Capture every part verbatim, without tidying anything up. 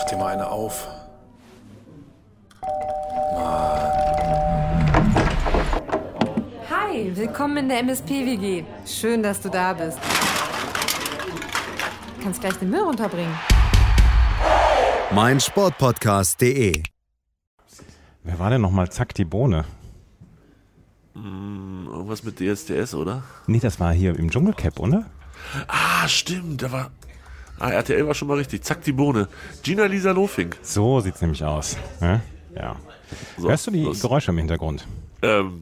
dir mal eine auf. Hi, willkommen in der M S P W G. Schön, dass du da bist. Du kannst gleich den Müll runterbringen. mein Sportpodcast punkt de. Wer war denn nochmal Zack die Bohne? Hm, irgendwas mit D S D S, oder? Nee, das war hier im Dschungelcamp, oder? Ah, stimmt, der war... Ah, R T L war schon mal richtig. Zack die Bohne. Gina-Lisa Lofink. So sieht's nämlich aus. Ja. ja. So, Hörst du die los. Geräusche im Hintergrund? Ähm,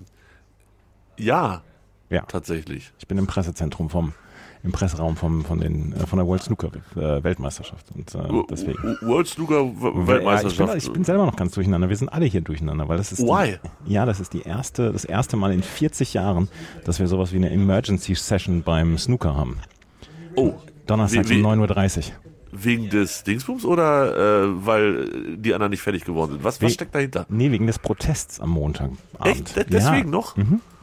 ja, Ja. tatsächlich. Ich bin im Pressezentrum vom, im Presseraum vom, von, den, äh, von der World Snooker äh, Weltmeisterschaft. Und äh, deswegen. World Snooker Ja, Weltmeisterschaft. ich, bin, ich bin selber noch ganz durcheinander. Wir sind alle hier durcheinander, weil das ist Why? Die, ja, das ist die erste, das erste Mal in vierzig Jahren, dass wir sowas wie eine Emergency Session beim Snooker haben. Oh, Donnerstag Wie- wie- um neun Uhr dreißig. wegen des Dingsbums oder äh, weil die anderen nicht fertig geworden sind? Was, was We- steckt dahinter? Nee, wegen des Protests am Montagabend. Echt? De- Deswegen ja. noch?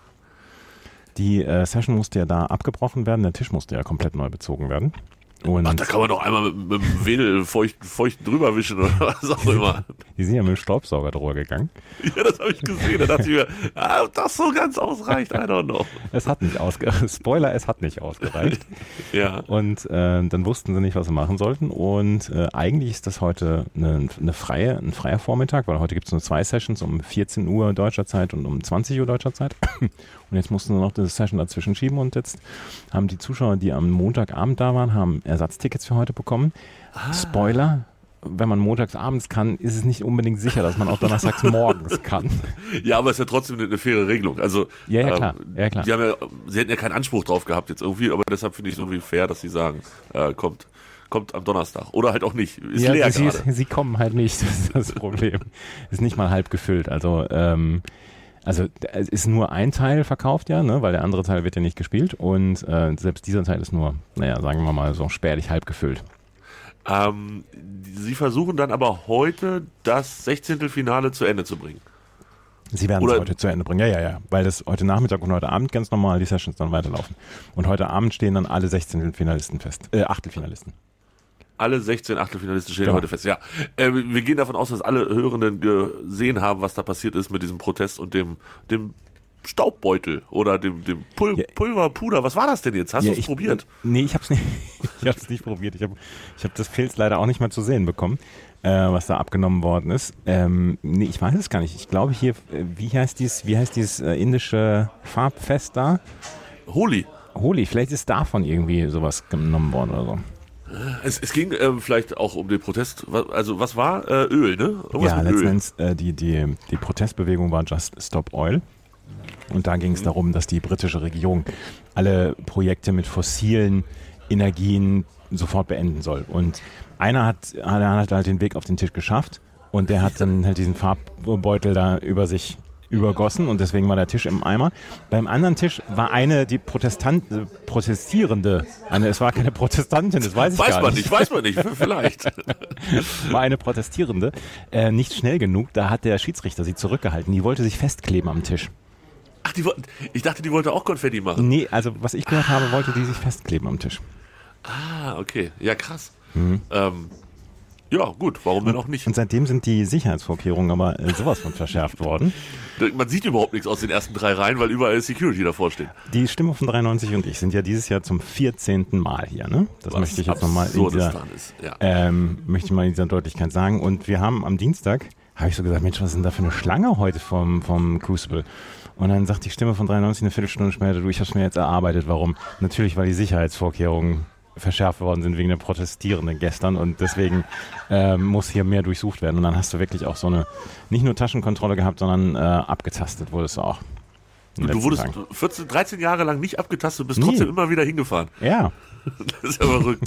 Die äh, Session musste ja da abgebrochen werden, der Tisch musste ja komplett neu bezogen werden. Und Ach, da kann man doch einmal mit, mit dem Wedel feucht, feucht drüber wischen oder was auch immer. die sind ja mit dem Staubsauger drüber gegangen. Ja, das habe ich gesehen. Da dachte ich mir, ah, ob das so ganz ausreicht, I don't know. Es hat nicht ausgereicht. Spoiler, es hat nicht ausgereicht. Ja. Und äh, dann wussten sie nicht, was sie machen sollten. Und äh, eigentlich ist das heute eine, eine freie, ein freier Vormittag, weil heute gibt es nur zwei Sessions um vierzehn Uhr deutscher Zeit und um zwanzig Uhr deutscher Zeit. Und jetzt mussten sie noch diese Session dazwischen schieben. Und jetzt haben die Zuschauer, die am Montagabend da waren, haben Ersatztickets für heute bekommen. Ah. Spoiler, wenn man montags abends kann, ist es nicht unbedingt sicher, dass man auch donnerstags morgens kann. Ja, aber es ist ja trotzdem eine, eine faire Regelung. Also, Ja, ja, klar. ähm, Ja, klar. Die haben ja, sie hätten ja keinen Anspruch drauf gehabt jetzt irgendwie, aber deshalb finde ich es irgendwie fair, dass sie sagen, äh, kommt, kommt am Donnerstag. Oder halt auch nicht. Ist ja, leer sie, gerade. sie kommen halt nicht, das ist das Problem. Ist nicht mal halb gefüllt. Also, ähm, also es ist nur ein Teil verkauft, ja, ne, weil der andere Teil wird ja nicht gespielt. Und äh, selbst dieser Teil ist nur, naja, sagen wir mal so spärlich halb gefüllt. Ähm, sie versuchen dann aber heute das Sechzehntelfinale zu Ende zu bringen. Sie werden es Oder- heute zu Ende bringen, ja, ja, ja, weil das heute Nachmittag und heute Abend ganz normal die Sessions dann weiterlaufen. Und heute Abend stehen dann alle sechzehn Finalisten fest, äh, Achtelfinalisten. Alle sechzehn Achtelfinalisten stehen Genau. heute fest. Ja, äh, wir gehen davon aus, dass alle Hörenden gesehen haben, was da passiert ist mit diesem Protest und dem, dem Staubbeutel oder dem, dem Pul Ja. Pulver, Puder. Was war das denn jetzt? Hast Ja, du es ich- probiert? Nee, ich hab's nicht, ich hab's nicht probiert. Ich habe ich hab das Pilz leider auch nicht mal zu sehen bekommen, äh, was da abgenommen worden ist. Ähm, nee, ich weiß es gar nicht. Ich glaube hier, äh, wie heißt dieses, wie heißt dieses äh, indische Farbfest da? Holi. Holi, vielleicht ist davon irgendwie sowas genommen worden oder so. Es, es ging ähm, vielleicht auch um den Protest. Was- Also was war? Äh, Öl, ne? Irgendwas Ja, mit letzten Öl. Endes, äh, die, die, die Protestbewegung war Just Stop Oil. Und da ging es darum, dass die britische Regierung alle Projekte mit fossilen Energien sofort beenden soll. Und einer hat, einer hat halt den Weg auf den Tisch geschafft und der hat dann halt diesen Farbbeutel da über sich übergossen und deswegen war der Tisch im Eimer. Beim anderen Tisch war eine, die Protestant, äh, Protestierende, eine, es war keine Protestantin, das weiß ich Weiß gar man nicht. nicht, weiß man nicht. Vielleicht. War eine Protestierende, äh, nicht schnell genug, da hat der Schiedsrichter sie zurückgehalten. Die wollte sich festkleben am Tisch. Ach, die, wollten- ich dachte, die wollte auch Konfetti machen. Nee, also was ich gehört habe, wollte die sich festkleben am Tisch. Ah, okay. Ja, krass. Ähm, ja, gut. Warum denn auch nicht? Und seitdem sind die Sicherheitsvorkehrungen aber äh, sowas von verschärft worden. Man sieht überhaupt nichts aus den ersten drei Reihen, weil überall Security davor steht. Die Stimme von dreiundneunzig und ich sind ja dieses Jahr zum vierzehnten Mal hier, ne? Das Was möchte ich jetzt nochmal in Absurdes dieser, dran ist. Ja. ähm, möchte ich mal in dieser Deutlichkeit sagen. Und wir haben am Dienstag, habe ich so gesagt, Mensch, was ist denn da für eine Schlange heute vom, vom Crucible? Und dann sagt die Stimme von dreiundneunzig eine Viertelstunde später, du, ich habe es mir jetzt erarbeitet, warum? Natürlich, weil die Sicherheitsvorkehrungen verschärft worden sind wegen der Protestierenden gestern und deswegen ähm, muss hier mehr durchsucht werden. Und dann hast du wirklich auch so eine, nicht nur Taschenkontrolle gehabt, sondern äh, abgetastet wurdest du auch. in den Du letzten wurdest Tagen. vierzehn, dreizehn Jahre lang nicht abgetastet, bist Nie. trotzdem immer wieder hingefahren. Ja, Das ist ja verrückt.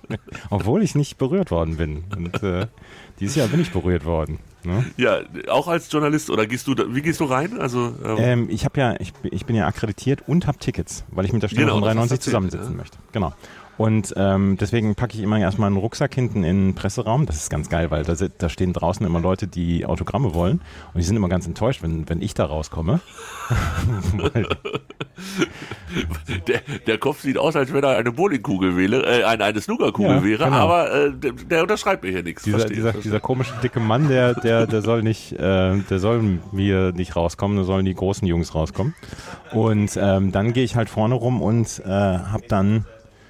obwohl ich nicht berührt worden bin. Und äh, dieses Jahr bin ich berührt worden. Ne? Ja, auch als Journalist oder gehst du, da, wie gehst du rein? Also ähm, Ähm, ich habe ja, ich, ich bin ja akkreditiert und habe Tickets, weil ich mit der Stimme Genau, von das hast dreiundneunzig du zusammensitzen erzählt, ja. möchte. Genau. Und ähm, deswegen packe ich immer erstmal einen Rucksack hinten in den Presseraum. Das ist ganz geil, weil da, sit- da stehen draußen immer Leute, die Autogramme wollen. Und die sind immer ganz enttäuscht, wenn, wenn ich da rauskomme. Weil, der, der Kopf sieht aus, als wenn er eine Bowlingkugel wäre, äh, eine, eine Snookerkugel Ja, wäre, genau. aber äh, der, der unterschreibt mir hier nichts. Dieser, Verstehe, dieser, verstehe. dieser komische dicke Mann, der, der, der soll nicht, äh, der soll mir nicht rauskommen, da sollen die großen Jungs rauskommen. Und ähm, dann gehe ich halt vorne rum und äh, hab dann,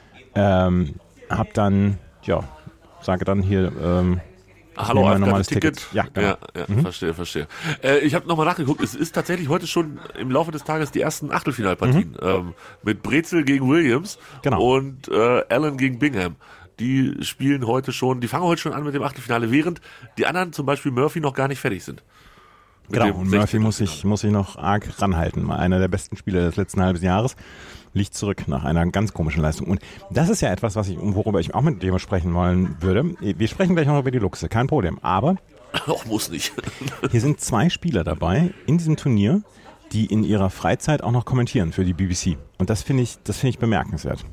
ähm, hab dann, ja, sage dann hier, ähm, Hallo, nehmen wir ein I've got a normales Ticket. Ticket. Ja, genau. ja, ja mhm. verstehe, verstehe. Äh, ich habe nochmal nachgeguckt, es ist tatsächlich heute schon im Laufe des Tages die ersten Achtelfinalpartien mhm. ähm, mit Brezel gegen Williams genau. und äh, Allen gegen Bingham. Die spielen heute schon, die fangen heute schon an mit dem Achtelfinale, während die anderen, zum Beispiel Murphy, noch gar nicht fertig sind. Mit genau, und Murphy muss ich, muss ich noch arg ranhalten. Einer der besten Spieler des letzten halben Jahres liegt zurück nach einer ganz komischen Leistung. Und das ist ja etwas, was ich, worüber ich auch mit dir sprechen wollen würde. Wir sprechen gleich noch über die Luchse, kein Problem. Aber Auch muss nicht. hier sind zwei Spieler dabei in diesem Turnier, die in ihrer Freizeit auch noch kommentieren für die B B C. Und das finde ich, das finde ich bemerkenswert.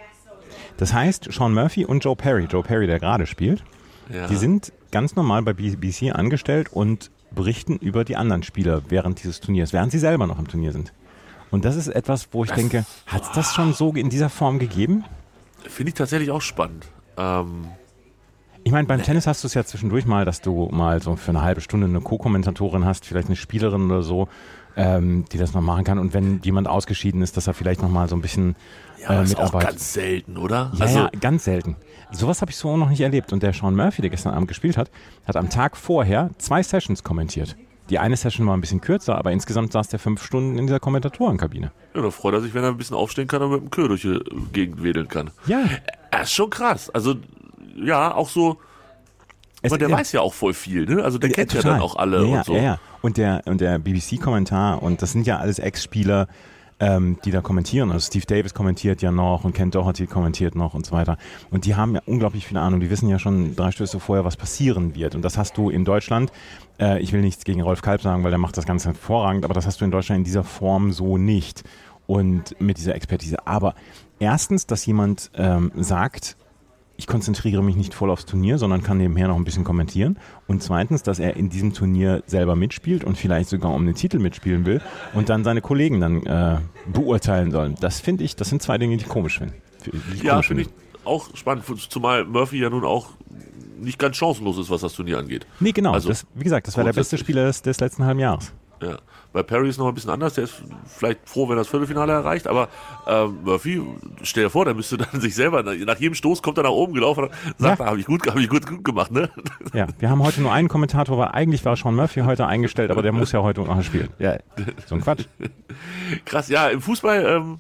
Das heißt, Sean Murphy und Joe Perry, Joe Perry, der gerade spielt, Ja. die sind ganz normal bei B B C angestellt und berichten über die anderen Spieler während dieses Turniers, während sie selber noch im Turnier sind. Und das ist etwas, wo ich Das- denke, hat es das schon so in dieser Form gegeben? Finde ich tatsächlich auch spannend. Ähm, Ich meine, beim Tennis hast du es ja zwischendurch mal, dass du mal so für eine halbe Stunde eine Co-Kommentatorin hast, vielleicht eine Spielerin oder so, ähm, die das noch machen kann. Und wenn jemand ausgeschieden ist, dass er vielleicht noch mal so ein bisschen ja, äh, das ist auch mitarbeitet. ganz selten, oder? Ja, also, ja, ganz selten. Sowas habe ich so noch nicht erlebt. Und der Sean Murphy, der gestern Abend gespielt hat, hat am Tag vorher zwei Sessions kommentiert. Die eine Session war ein bisschen kürzer, aber insgesamt saß der fünf Stunden in dieser Kommentatorenkabine. ja, da freut er sich, wenn er ein bisschen aufstehen kann und mit dem Kür durch die Gegend wedeln kann. Ja. Das ist schon krass. Also, ja, auch so, Es- aber der ja. weiß ja auch voll viel, ne? Also der Ja, kennt ja total. dann auch alle ja, ja, und so. Ja, ja. Und der, und der B B C-Kommentar, und das sind ja alles Ex-Spieler, ähm, die da kommentieren. Also Steve Davis kommentiert ja noch und Ken Doherty kommentiert noch und so weiter. Und die haben ja unglaublich viel Ahnung. Die wissen ja schon drei Stöße vorher, was passieren wird. Und das hast du in Deutschland, äh, ich will nichts gegen Rolf Kalb sagen, weil der macht das Ganze hervorragend, aber das hast du in Deutschland in dieser Form so nicht. Und mit dieser Expertise. Aber erstens, dass jemand ähm, sagt, ich konzentriere mich nicht voll aufs Turnier, sondern kann nebenher noch ein bisschen kommentieren. Und zweitens, dass er in diesem Turnier selber mitspielt und vielleicht sogar um den Titel mitspielen will und dann seine Kollegen dann äh, beurteilen sollen. Das finde ich, das sind zwei Dinge, die ich komisch finde. Die ich Ja, komisch finde ich auch spannend, zumal Murphy ja nun auch nicht ganz chancenlos ist, was das Turnier angeht. Nee, genau. Also, das, wie gesagt, das war der beste grundsätzlich. Spieler des, des letzten halben Jahres. Ja. Bei Perry ist noch ein bisschen anders, der ist vielleicht froh, wenn er das Viertelfinale erreicht, aber ähm, Murphy, stell dir vor, der müsste dann sich selber, nach jedem Stoß kommt er nach oben gelaufen und sagt, Ja. ja. habe ich gut, habe ich gut, gut gemacht, ne? Ja, wir haben heute nur einen Kommentator, weil eigentlich war Sean Murphy heute eingestellt, aber der muss ja heute noch spielen. Ja, so ein Quatsch. Krass, ja, im Fußball, ähm,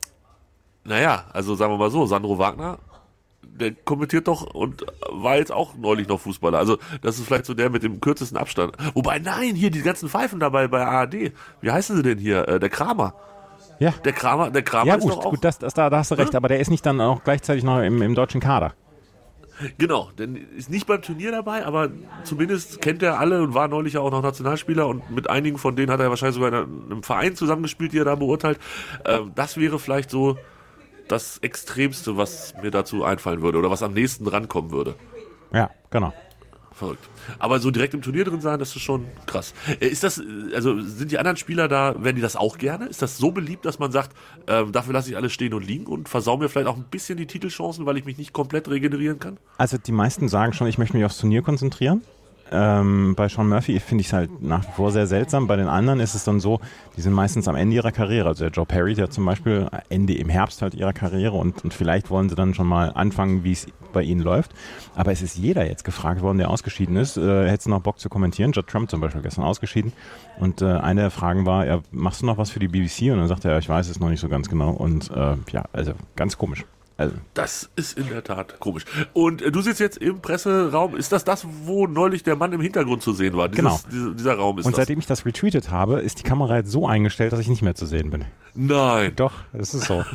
naja, also sagen wir mal so, Sandro Wagner, der kommentiert doch und war jetzt auch neulich noch Fußballer. Also das ist vielleicht so der mit dem kürzesten Abstand. Wobei, nein, hier die ganzen Pfeifen dabei bei A R D. Wie heißen sie denn hier? Äh, der Kramer. Ja, Der Kramer, der Kramer ja ist gut, doch auch... gut das, das, da, da hast du recht, aber der ist nicht dann auch gleichzeitig noch im, im deutschen Kader. Genau, denn ist nicht beim Turnier dabei, aber zumindest kennt er alle und war neulich ja auch noch Nationalspieler und mit einigen von denen hat er wahrscheinlich sogar in einem Verein zusammengespielt, die er da beurteilt. Ähm, das wäre vielleicht so das Extremste, was mir dazu einfallen würde oder was am nächsten rankommen würde. Ja, genau. Verrückt. Aber so direkt im Turnier drin sein, das ist schon krass. Äh, Ist das, äh, also sind die anderen Spieler da, werden die das auch gerne? Ist das so beliebt, dass man sagt, ähm, dafür lasse ich alles stehen und liegen und versau mir vielleicht auch ein bisschen die Titelchancen, weil ich mich nicht komplett regenerieren kann? Also die meisten sagen schon, ich möchte mich aufs Turnier konzentrieren. Ähm, bei Sean Murphy finde ich es halt nach wie vor sehr seltsam. Bei den anderen ist es dann so, die sind meistens am Ende ihrer Karriere. Also der Joe Perry, der zum Beispiel Ende im Herbst halt ihrer Karriere und, und vielleicht wollen sie dann schon mal anfangen, wie es bei ihnen läuft. Aber es ist jeder jetzt gefragt worden, der ausgeschieden ist. Äh, hättest du noch Bock zu kommentieren? Judd Trump zum Beispiel gestern ausgeschieden. Und äh, eine der Fragen war, ja, machst du noch was für die B B C? Und dann sagte er, ich weiß es noch nicht so ganz genau. Und äh, ja, also ganz komisch. Also, Das ist in der Tat komisch. Und äh, du sitzt jetzt im Presseraum. Ist das das, wo neulich der Mann im Hintergrund zu sehen war? Dieses, Genau. Dieser, dieser Raum ist und das. seitdem ich das retweetet habe, ist die Kamera jetzt so eingestellt, dass ich nicht mehr zu sehen bin. Nein. Doch, das ist so.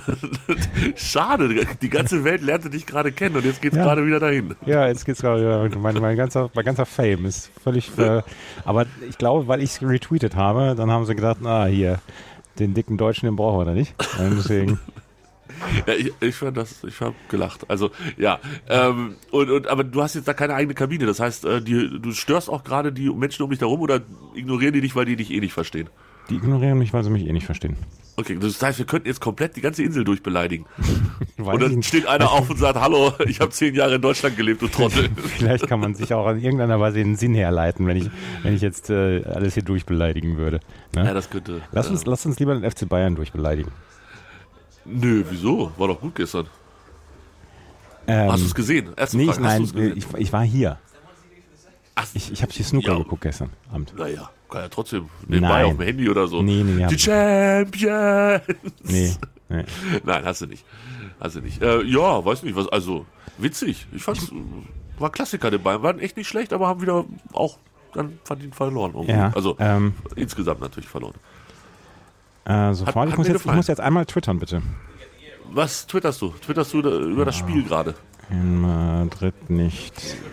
Schade. Die ganze Welt lernte dich gerade kennen und jetzt geht's Ja. gerade wieder dahin. Ja, jetzt geht's gerade wieder. Mein, mein, ganzer, mein ganzer Fame ist völlig. Äh, aber ich glaube, weil ich es retweetet habe, dann haben sie gedacht, na hier, den dicken Deutschen, den brauchen wir da nicht. Und deswegen. Ja, ich, ich fand das, ich habe gelacht. Also ja, ähm, und, und aber du hast jetzt da keine eigene Kabine. Das heißt, äh, die, du störst auch gerade die Menschen um dich herum oder ignorieren die dich, weil die dich eh nicht verstehen? Die ignorieren mich, weil sie mich eh nicht verstehen. Okay, das heißt, wir könnten jetzt komplett die ganze Insel durchbeleidigen. Weiß Und dann ich nicht. steht einer auf und sagt, hallo, ich habe zehn Jahre in Deutschland gelebt, du Trottel. Vielleicht kann man sich auch in irgendeiner Weise den Sinn herleiten, wenn ich, wenn ich jetzt äh, alles hier durchbeleidigen würde. Ne? Ja, das könnte... Lass uns, äh, lass uns lieber den F C Bayern durchbeleidigen. Nö, wieso? War doch gut gestern. Ähm, Hast du es gesehen? Erste Nee, Frage, ich, hast nein, du's gesehen? ich, ich war hier. Ach, Ich, ich habe hier Snooker Ja. geguckt gestern Abend. naja, kann ja trotzdem nebenbei Nein. auf dem Handy oder so. Nee, nee, nee, hab Die ich- Champions! Nee, nee. Nein, hast du nicht. Hast du nicht. Äh, ja, weiß nicht, was, also witzig. Ich fand's, war Klassiker, die Bayern waren echt nicht schlecht, aber haben wieder auch dann verdient verloren. irgendwie. Ja, Also ähm, insgesamt natürlich verloren. Äh, sofort, Hat- ich, hat muss mir jetzt, ich gefallen. muss jetzt einmal twittern, bitte. Was twitterst du? Twitterst du da über das Spiel gerade? In Madrid nicht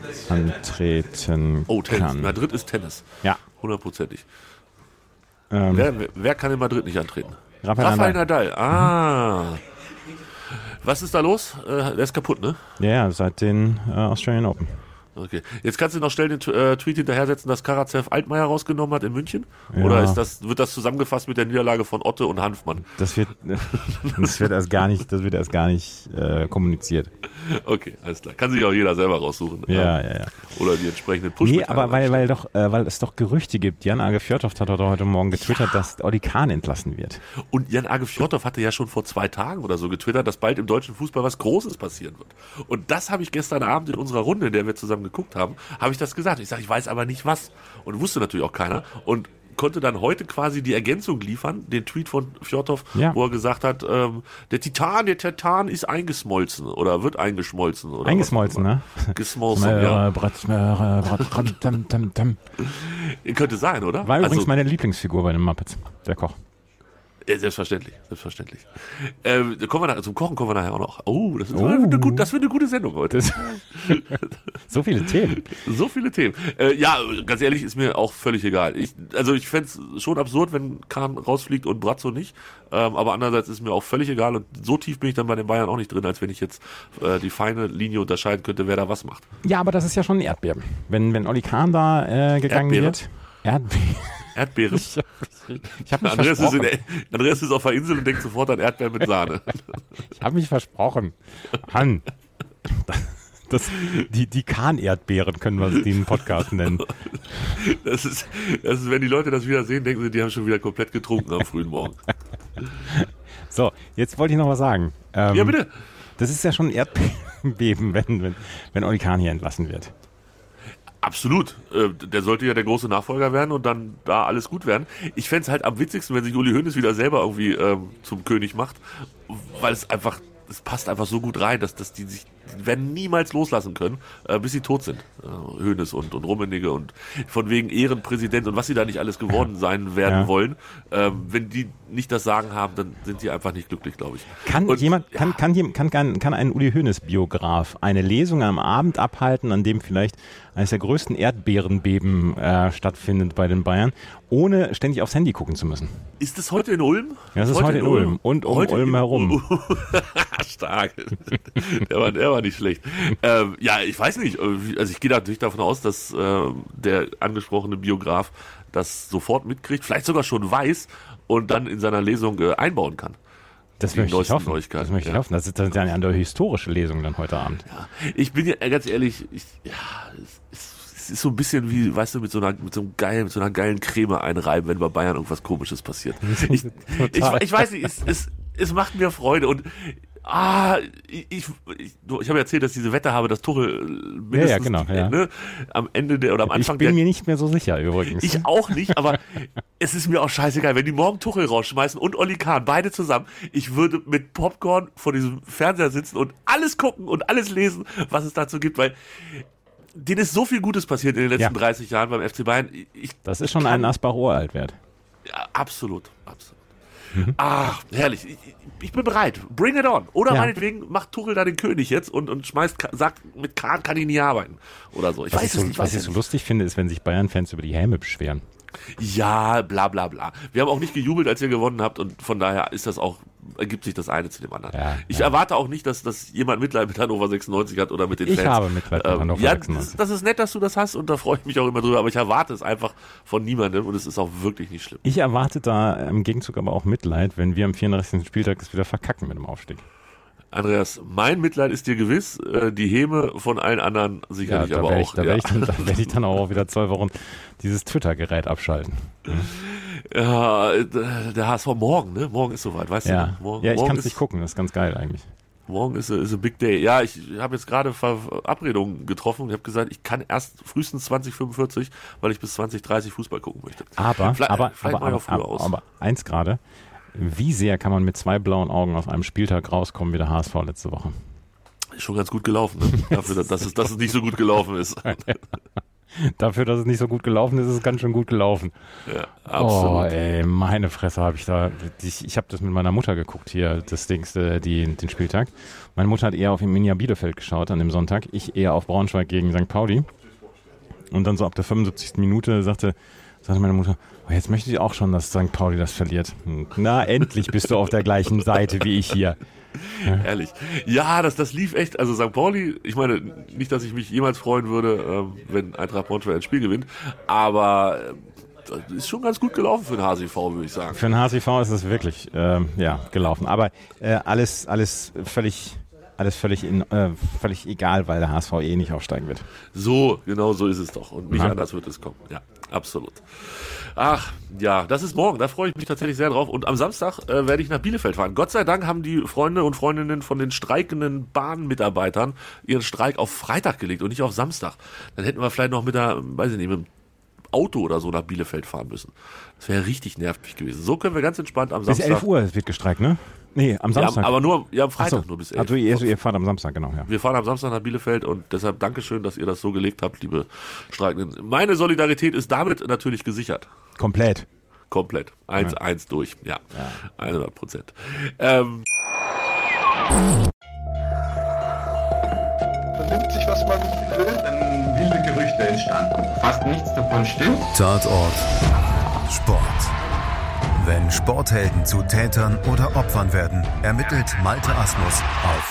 antreten Oh, Tennis. kann. Madrid ist Tennis. Ja. Hundertprozentig. Ähm, Wer, wer, wer kann in Madrid nicht antreten? Rafael Rafael Nadal. Nadal. Ah. Was ist da los? Äh, der ist kaputt, ne? Ja, ja, seit den äh, Australian Open. Okay. Jetzt kannst du noch schnell den T- äh, Tweet hinterhersetzen, dass Karatsev Altmaier rausgenommen hat in München? Ja. Oder ist das, wird das zusammengefasst mit der Niederlage von Otte und Hanfmann? Das wird, das wird erst gar nicht, das wird erst gar nicht äh, kommuniziert. Okay, alles klar. Kann sich auch jeder selber raussuchen. Ja, ja, ja. Oder die entsprechenden push Nee, aber weil, weil doch, äh, weil es doch Gerüchte gibt. Jan Age Fjordhoft hat doch heute Morgen getwittert, dass Oli Kahn entlassen wird. Und Jan Age Fjordhoff hatte ja schon vor zwei Tagen oder so getwittert, dass bald im deutschen Fußball was Großes passieren wird. Und das habe ich gestern Abend in unserer Runde, in der wir zusammen geguckt haben, habe ich das gesagt. Ich sage, ich weiß aber nicht was. Und wusste natürlich auch keiner. Und konnte dann heute quasi die Ergänzung liefern, den Tweet von Fjordhoff, Ja. wo er gesagt hat, ähm, der Titan, der Titan ist eingesmolzen oder wird eingeschmolzen. Oder Eingesmolzen, was auch ne? immer. Gesmolzen, ja. Smöre, Brat, Smöre, Brat, Brat, tam, tam, tam. Könnte sein, oder? War übrigens Also- meine Lieblingsfigur bei den Muppets, der Koch. Ja, selbstverständlich, selbstverständlich. Ähm, da kommen wir nach, zum Kochen kommen wir nachher auch noch. Oh, das, ist Oh. eine gut, das wird eine gute Sendung heute. Das, so viele Themen. So viele Themen. Äh, ja, ganz ehrlich, ist mir auch völlig egal. Ich, also ich fände es schon absurd, wenn Kahn rausfliegt und Brazzo nicht. Ähm, aber andererseits ist mir auch völlig egal. Und so tief bin ich dann bei den Bayern auch nicht drin, als wenn ich jetzt äh, die feine Linie unterscheiden könnte, wer da was macht. Ja, aber das ist ja schon ein Erdbeeren. Wenn, wenn Oli Kahn da äh, gegangen Erdbeere? wird. Erdbeeren. Erdbeere. Ich, ich habe mich Andreas ist, in, versprochen. Andreas ist auf der Insel und denkt sofort an Erdbeeren mit Sahne. Ich habe mich versprochen. Han. Das, die die Kahn-Erdbeeren können wir den Podcast nennen. Das ist, das ist, wenn die Leute das wieder sehen, denken sie, die haben schon wieder komplett getrunken am frühen Morgen. So, jetzt wollte ich noch was sagen. Ähm, Ja, bitte. Das ist ja schon ein Erdbeben, wenn, wenn, wenn Oli Kahn hier entlassen wird. Absolut. Äh, Der sollte ja der große Nachfolger werden und dann da alles gut werden. Ich fänd's halt am witzigsten, wenn sich Uli Hoeneß wieder selber irgendwie ähm, zum König macht, weil es einfach, es passt einfach so gut rein, dass, dass die sich, die werden niemals loslassen können, äh, bis sie tot sind. Äh, Hoeneß und, und Rummenigge und von wegen Ehrenpräsident und was sie da nicht alles geworden sein werden Ja. wollen. Ähm, wenn die nicht das Sagen haben, dann sind sie einfach nicht glücklich, glaube ich. Kann Und- jemand, kann, kann, jem- kann, kann, kann ein Uli Hoeneß-Biograf eine Lesung am Abend abhalten, an dem vielleicht eines der größten Erdbeerenbeben äh, stattfindet bei den Bayern, ohne ständig aufs Handy gucken zu müssen? Ist es heute in Ulm? Ja, es ist heute in Ulm und um Heute Ulm in herum. Stark. Der war, der war nicht schlecht. Ähm, ja, ich weiß nicht. Also ich gehe natürlich davon aus, dass äh, der angesprochene Biograf das sofort mitkriegt, vielleicht sogar schon weiß und dann in seiner Lesung äh, einbauen kann. Das Die möchte ich neuesten hoffen. Neuigkeiten, Das möchte ich ja. hoffen. Das ist, das ist ja eine historische Lesung dann heute Abend. Ich bin ja ganz ehrlich, ich, ja, es, es, es ist so ein bisschen wie, weißt du, mit so einer, mit so einem geilen, mit so einer geilen Creme einreiben, wenn bei Bayern irgendwas Komisches passiert. Ich, ich, ich weiß nicht, es, es, es macht mir Freude und ah, ich, ich, ich, ich habe erzählt, dass ich diese Wette habe, dass Tuchel mindestens Ja, ja, genau, ja. Ne, am Ende der oder am Ich Anfang bin der mir nicht mehr so sicher übrigens. ich auch nicht, aber es ist mir auch scheißegal, wenn die morgen Tuchel rausschmeißen und Oli Kahn, beide zusammen. Ich würde mit Popcorn vor diesem Fernseher sitzen und alles gucken und alles lesen, was es dazu gibt, weil denen ist so viel Gutes passiert in den letzten Ja. dreißig Jahren beim F C Bayern. Ich, Das ist schon kann- ein Asbach uralt wert. ja, absolut, absolut. Mhm. Ach, herrlich. Ich, ich bin bereit. Bring it on. Oder Ja. meinetwegen macht Tuchel da den König jetzt und, und schmeißt, sagt, mit Kahn kann ich nie arbeiten. Oder so. Ich Was weiß ich es so, nicht. was weiß ich es so nicht. lustig finde, ist, wenn sich Bayern-Fans über die Helme beschweren. Ja, bla bla bla. Wir haben auch nicht gejubelt, als ihr gewonnen habt und von daher ist das auch ergibt sich das eine zu dem anderen. Ja, ich ja. erwarte auch nicht, dass, dass jemand Mitleid mit Hannover sechsundneunzig hat oder mit den Ich Fans. habe Mitleid mit ähm, Hannover ja, sechsundneunzig. Das, das ist nett, dass du das hast und da freue ich mich auch immer drüber, aber ich erwarte es einfach von niemandem und es ist auch wirklich nicht schlimm. Ich erwarte da im Gegenzug aber auch Mitleid, wenn wir am vierunddreißigsten Spieltag es wieder verkacken mit dem Aufstieg. Andreas, mein Mitleid ist dir gewiss, äh, die Häme von allen anderen sicherlich ja, da aber werd auch. Ich, da ja. werde ich, dann- da werd ich dann auch wieder zwei Wochen dieses Twitter-Gerät abschalten. Ja, äh, der H S V morgen, ne? Morgen ist soweit, weißt Ja, du? Morgen, ja ich morgen kann es ist, nicht gucken, das ist ganz geil eigentlich. Morgen ist, a- ist a big day. Ja, ich habe jetzt gerade Verabredungen getroffen und habe gesagt, ich kann erst frühestens zwanzig fünfundvierzig, weil ich bis zwanzig dreißig Fußball gucken möchte. Aber, Vielleicht- aber, vielleicht aber, mal aber, auch früher aber, aus. aber eins gerade, wie sehr kann man mit zwei blauen Augen aus einem Spieltag rauskommen wie der H S V letzte Woche? Ist schon ganz gut gelaufen, ne? Dafür, dass es, dass es nicht so gut gelaufen ist. Dafür, dass es nicht so gut gelaufen ist, ist es ganz schön gut gelaufen. Ja, Oh, absolut. ey, meine Fresse habe ich da. Ich, ich habe das mit meiner Mutter geguckt hier, das Dings, äh, die, den Spieltag. Meine Mutter hat eher auf Arminia Bielefeld geschaut an dem Sonntag. Ich eher auf Braunschweig gegen Sankt Pauli. Und dann so ab der fünfundsiebzigsten Minute sagte, sagte meine Mutter, oh, jetzt möchte ich auch schon, dass Sankt Pauli das verliert. Hm, Na, endlich bist du auf der gleichen Seite wie ich hier. Ehrlich. Ja, das, das lief echt. Also Sankt Pauli, ich meine, nicht, dass ich mich jemals freuen würde, ähm, wenn Eintracht Braunschweig ein Spiel gewinnt, aber äh, das ist schon ganz gut gelaufen für den H S V, würde ich sagen. Für den H S V ist es wirklich ähm, ja, gelaufen. Aber äh, alles, alles völlig, alles völlig, in, äh, völlig egal, weil der H S V eh nicht aufsteigen wird. So, genau so ist es doch. Und nicht Ja. anders wird es kommen. Ja, absolut. Ach, ja, das ist morgen. Da freue ich mich tatsächlich sehr drauf. Und am Samstag äh, werde ich nach Bielefeld fahren. Gott sei Dank haben die Freunde und Freundinnen von den streikenden Bahnmitarbeitern ihren Streik auf Freitag gelegt und nicht auf Samstag. Dann hätten wir vielleicht noch mit der, weiß ich nicht, mit dem Auto oder so nach Bielefeld fahren müssen. Das wäre richtig nervig gewesen. So können wir ganz entspannt am Bis Samstag. elf Uhr wird gestreikt, ne? Nee, am Ja, Samstag. aber nur, ja, am Ach Freitag so. nur bis elf. Also ihr, ihr fahrt am Samstag, genau, ja. Wir fahren am Samstag nach Bielefeld und deshalb Dankeschön, dass ihr das so gelegt habt, liebe Streikenden. Meine Solidarität ist damit natürlich gesichert. Komplett. Komplett. Eins, eins durch. Ja. hundert Prozent. Ähm, Vernimmt sich, was man will. Dann wilde Gerüchte entstanden. Fast nichts davon stimmt. Tatort Sport. Wenn Sporthelden zu Tätern oder Opfern werden, ermittelt Malte Asmus auf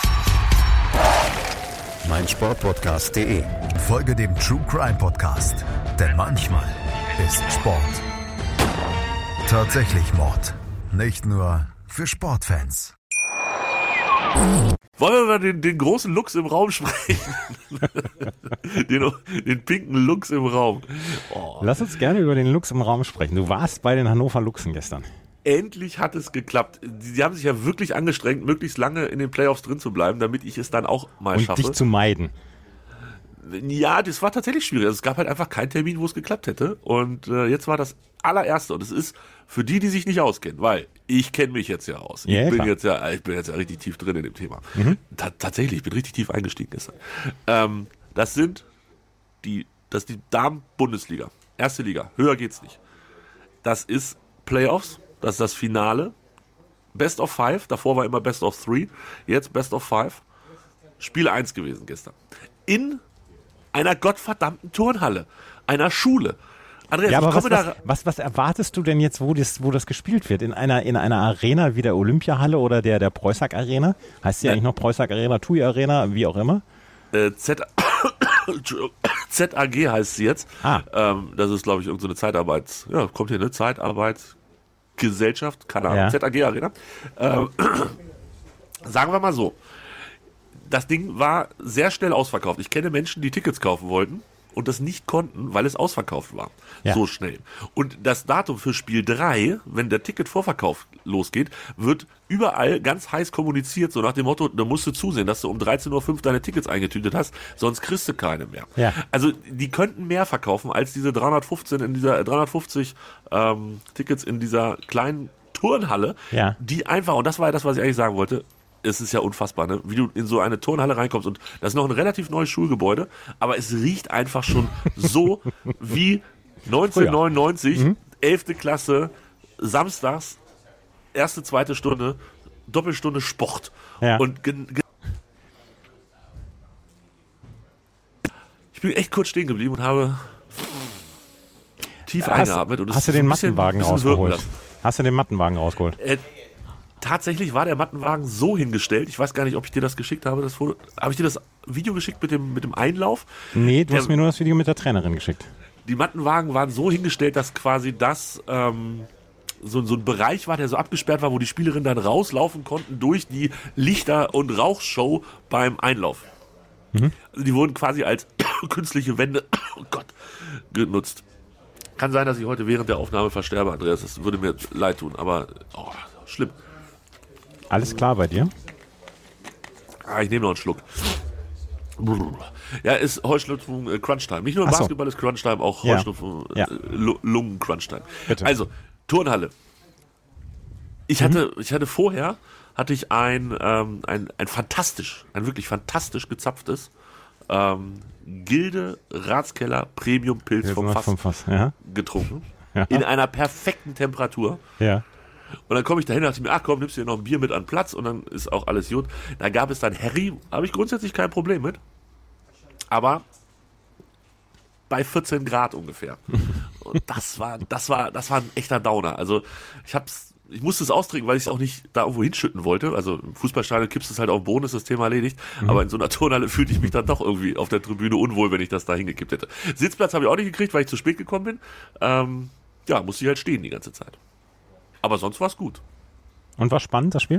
meinsportpodcast punkt de. Folge dem True Crime Podcast, denn manchmal ist Sport tatsächlich Mord. Nicht nur für Sportfans. wollen wir mal den, den großen Lux im Raum sprechen? den, den pinken Lux im Raum. Oh. Lass uns gerne über den Lux im Raum sprechen. Du warst bei den Hannover Luchsen gestern. Endlich hat es geklappt. Sie haben sich ja wirklich angestrengt, möglichst lange in den Playoffs drin zu bleiben, damit ich es dann auch mal Und schaffe. dich zu meiden. Ja, das war tatsächlich schwierig. Also es gab halt einfach keinen Termin, wo es geklappt hätte. Und äh, jetzt war das allererste. Und es ist für die, die sich nicht auskennen, weil ich kenne mich jetzt ja aus. Ja, ich, bin klar. jetzt ja, ich bin jetzt ja richtig tief drin in dem Thema. Mhm. Ta- tatsächlich, ich bin richtig tief eingestiegen gestern. Ähm, das sind die, das ist die Damen-Bundesliga. Erste Liga. Höher geht's nicht. Das ist Playoffs. Das ist das Finale. Best of Five. Davor war immer Best of Three. Jetzt Best of Five. Spiel eins gewesen gestern. In einer gottverdammten Turnhalle. Einer Schule. Andreas, Ja, aber ich was, komme was, da... was, was erwartest du denn jetzt, wo das, wo das gespielt wird? In einer, in einer Arena wie der Olympiahalle oder der, der Preußag Arena? Heißt sie Ja. eigentlich noch Preußag Arena, T U I Arena, wie auch immer? Äh, Z, Z A G heißt sie jetzt. Ah. Ähm, das ist, glaube ich, irgendeine so Zeitarbeits... Ja, kommt hier, ne? Zeitarbeitsgesellschaft, keine Ahnung, Ja. Z A G Arena. Ähm, sagen wir mal so. Das Ding war sehr schnell ausverkauft. Ich kenne Menschen, die Tickets kaufen wollten und das nicht konnten, weil es ausverkauft war. Ja. So schnell. Und das Datum für Spiel drei, wenn der Ticketvorverkauf losgeht, wird überall ganz heiß kommuniziert, so nach dem Motto, da musst du zusehen, dass du um dreizehn Uhr fünf deine Tickets eingetütet hast, sonst kriegst du keine mehr. Ja. Also die könnten mehr verkaufen als diese dreihundertfünfzehn in dieser dreihundertfünfzig ähm, Tickets in dieser kleinen Turnhalle, Ja. die einfach, und das war ja das, was ich eigentlich sagen wollte, es ist ja unfassbar, ne? Wie du in so eine Turnhalle reinkommst und das ist noch ein relativ neues Schulgebäude, aber es riecht einfach schon so wie neunzehnhundertneunundneunzig, Mhm. elfte Klasse, samstags, erste, zweite Stunde, Doppelstunde Sport. Ja. Und gen- gen- ich bin echt kurz stehen geblieben und habe tief Hast, eingeatmet. Und es hast du so den ein bisschen- Mattenwagen bisschen wirken rausgeholt? lassen. Hast du den Mattenwagen rausgeholt? Äh, tatsächlich war der Mattenwagen so hingestellt, ich weiß gar nicht, ob ich dir das geschickt habe, das Foto, habe ich dir das Video geschickt mit dem, mit dem Einlauf? Nee, du der, hast mir nur das Video mit der Trainerin geschickt. Die Mattenwagen waren so hingestellt, dass quasi das ähm, so, so ein Bereich war, der so abgesperrt war, wo die Spielerinnen dann rauslaufen konnten durch die Lichter- und Rauchshow beim Einlauf. Mhm. Also die wurden quasi als künstliche Wände oh Gott, genutzt. Kann sein, dass ich heute während der Aufnahme versterbe, Andreas. Das würde mir leid tun, aber oh, schlimm. Alles klar bei dir? Ah, ich nehme noch einen Schluck. Ja, ist Heuschnupfen äh, Crunchtime. Nicht nur im Ach so. Basketball ist Crunchtime, auch Ja. Heuschnupfen Ja. äh, Lu- Lungen Crunchtime. Bitte. Also, Turnhalle. Ich Mhm. hatte, ich hatte vorher hatte ich ein, ähm, ein, ein fantastisch, ein wirklich fantastisch gezapftes ähm, Gilde Ratskeller Premium Pilz vom Fass, Vom Fass. Ja. getrunken. Ja. In einer perfekten Temperatur. Ja. Und dann komme ich dahin und dachte mir, ach komm, nimmst du dir noch ein Bier mit an Platz und dann ist auch alles gut. Da gab es dann Harry, habe ich grundsätzlich kein Problem mit. Aber bei vierzehn Grad ungefähr. Und das war, das war, das war ein echter Downer. Also ich hab's, ich musste es austrinken, weil ich es auch nicht da irgendwo hinschütten wollte. Also im Fußballstadion kippst du es halt auf den Boden, ist das Thema erledigt. Mhm. Aber in so einer Turnhalle fühlte ich mich dann doch irgendwie auf der Tribüne unwohl, wenn ich das da hingekippt hätte. Sitzplatz habe ich auch nicht gekriegt, weil ich zu spät gekommen bin. Ähm, ja, musste ich halt stehen die ganze Zeit. Aber sonst war es gut. Und war spannend, das Spiel?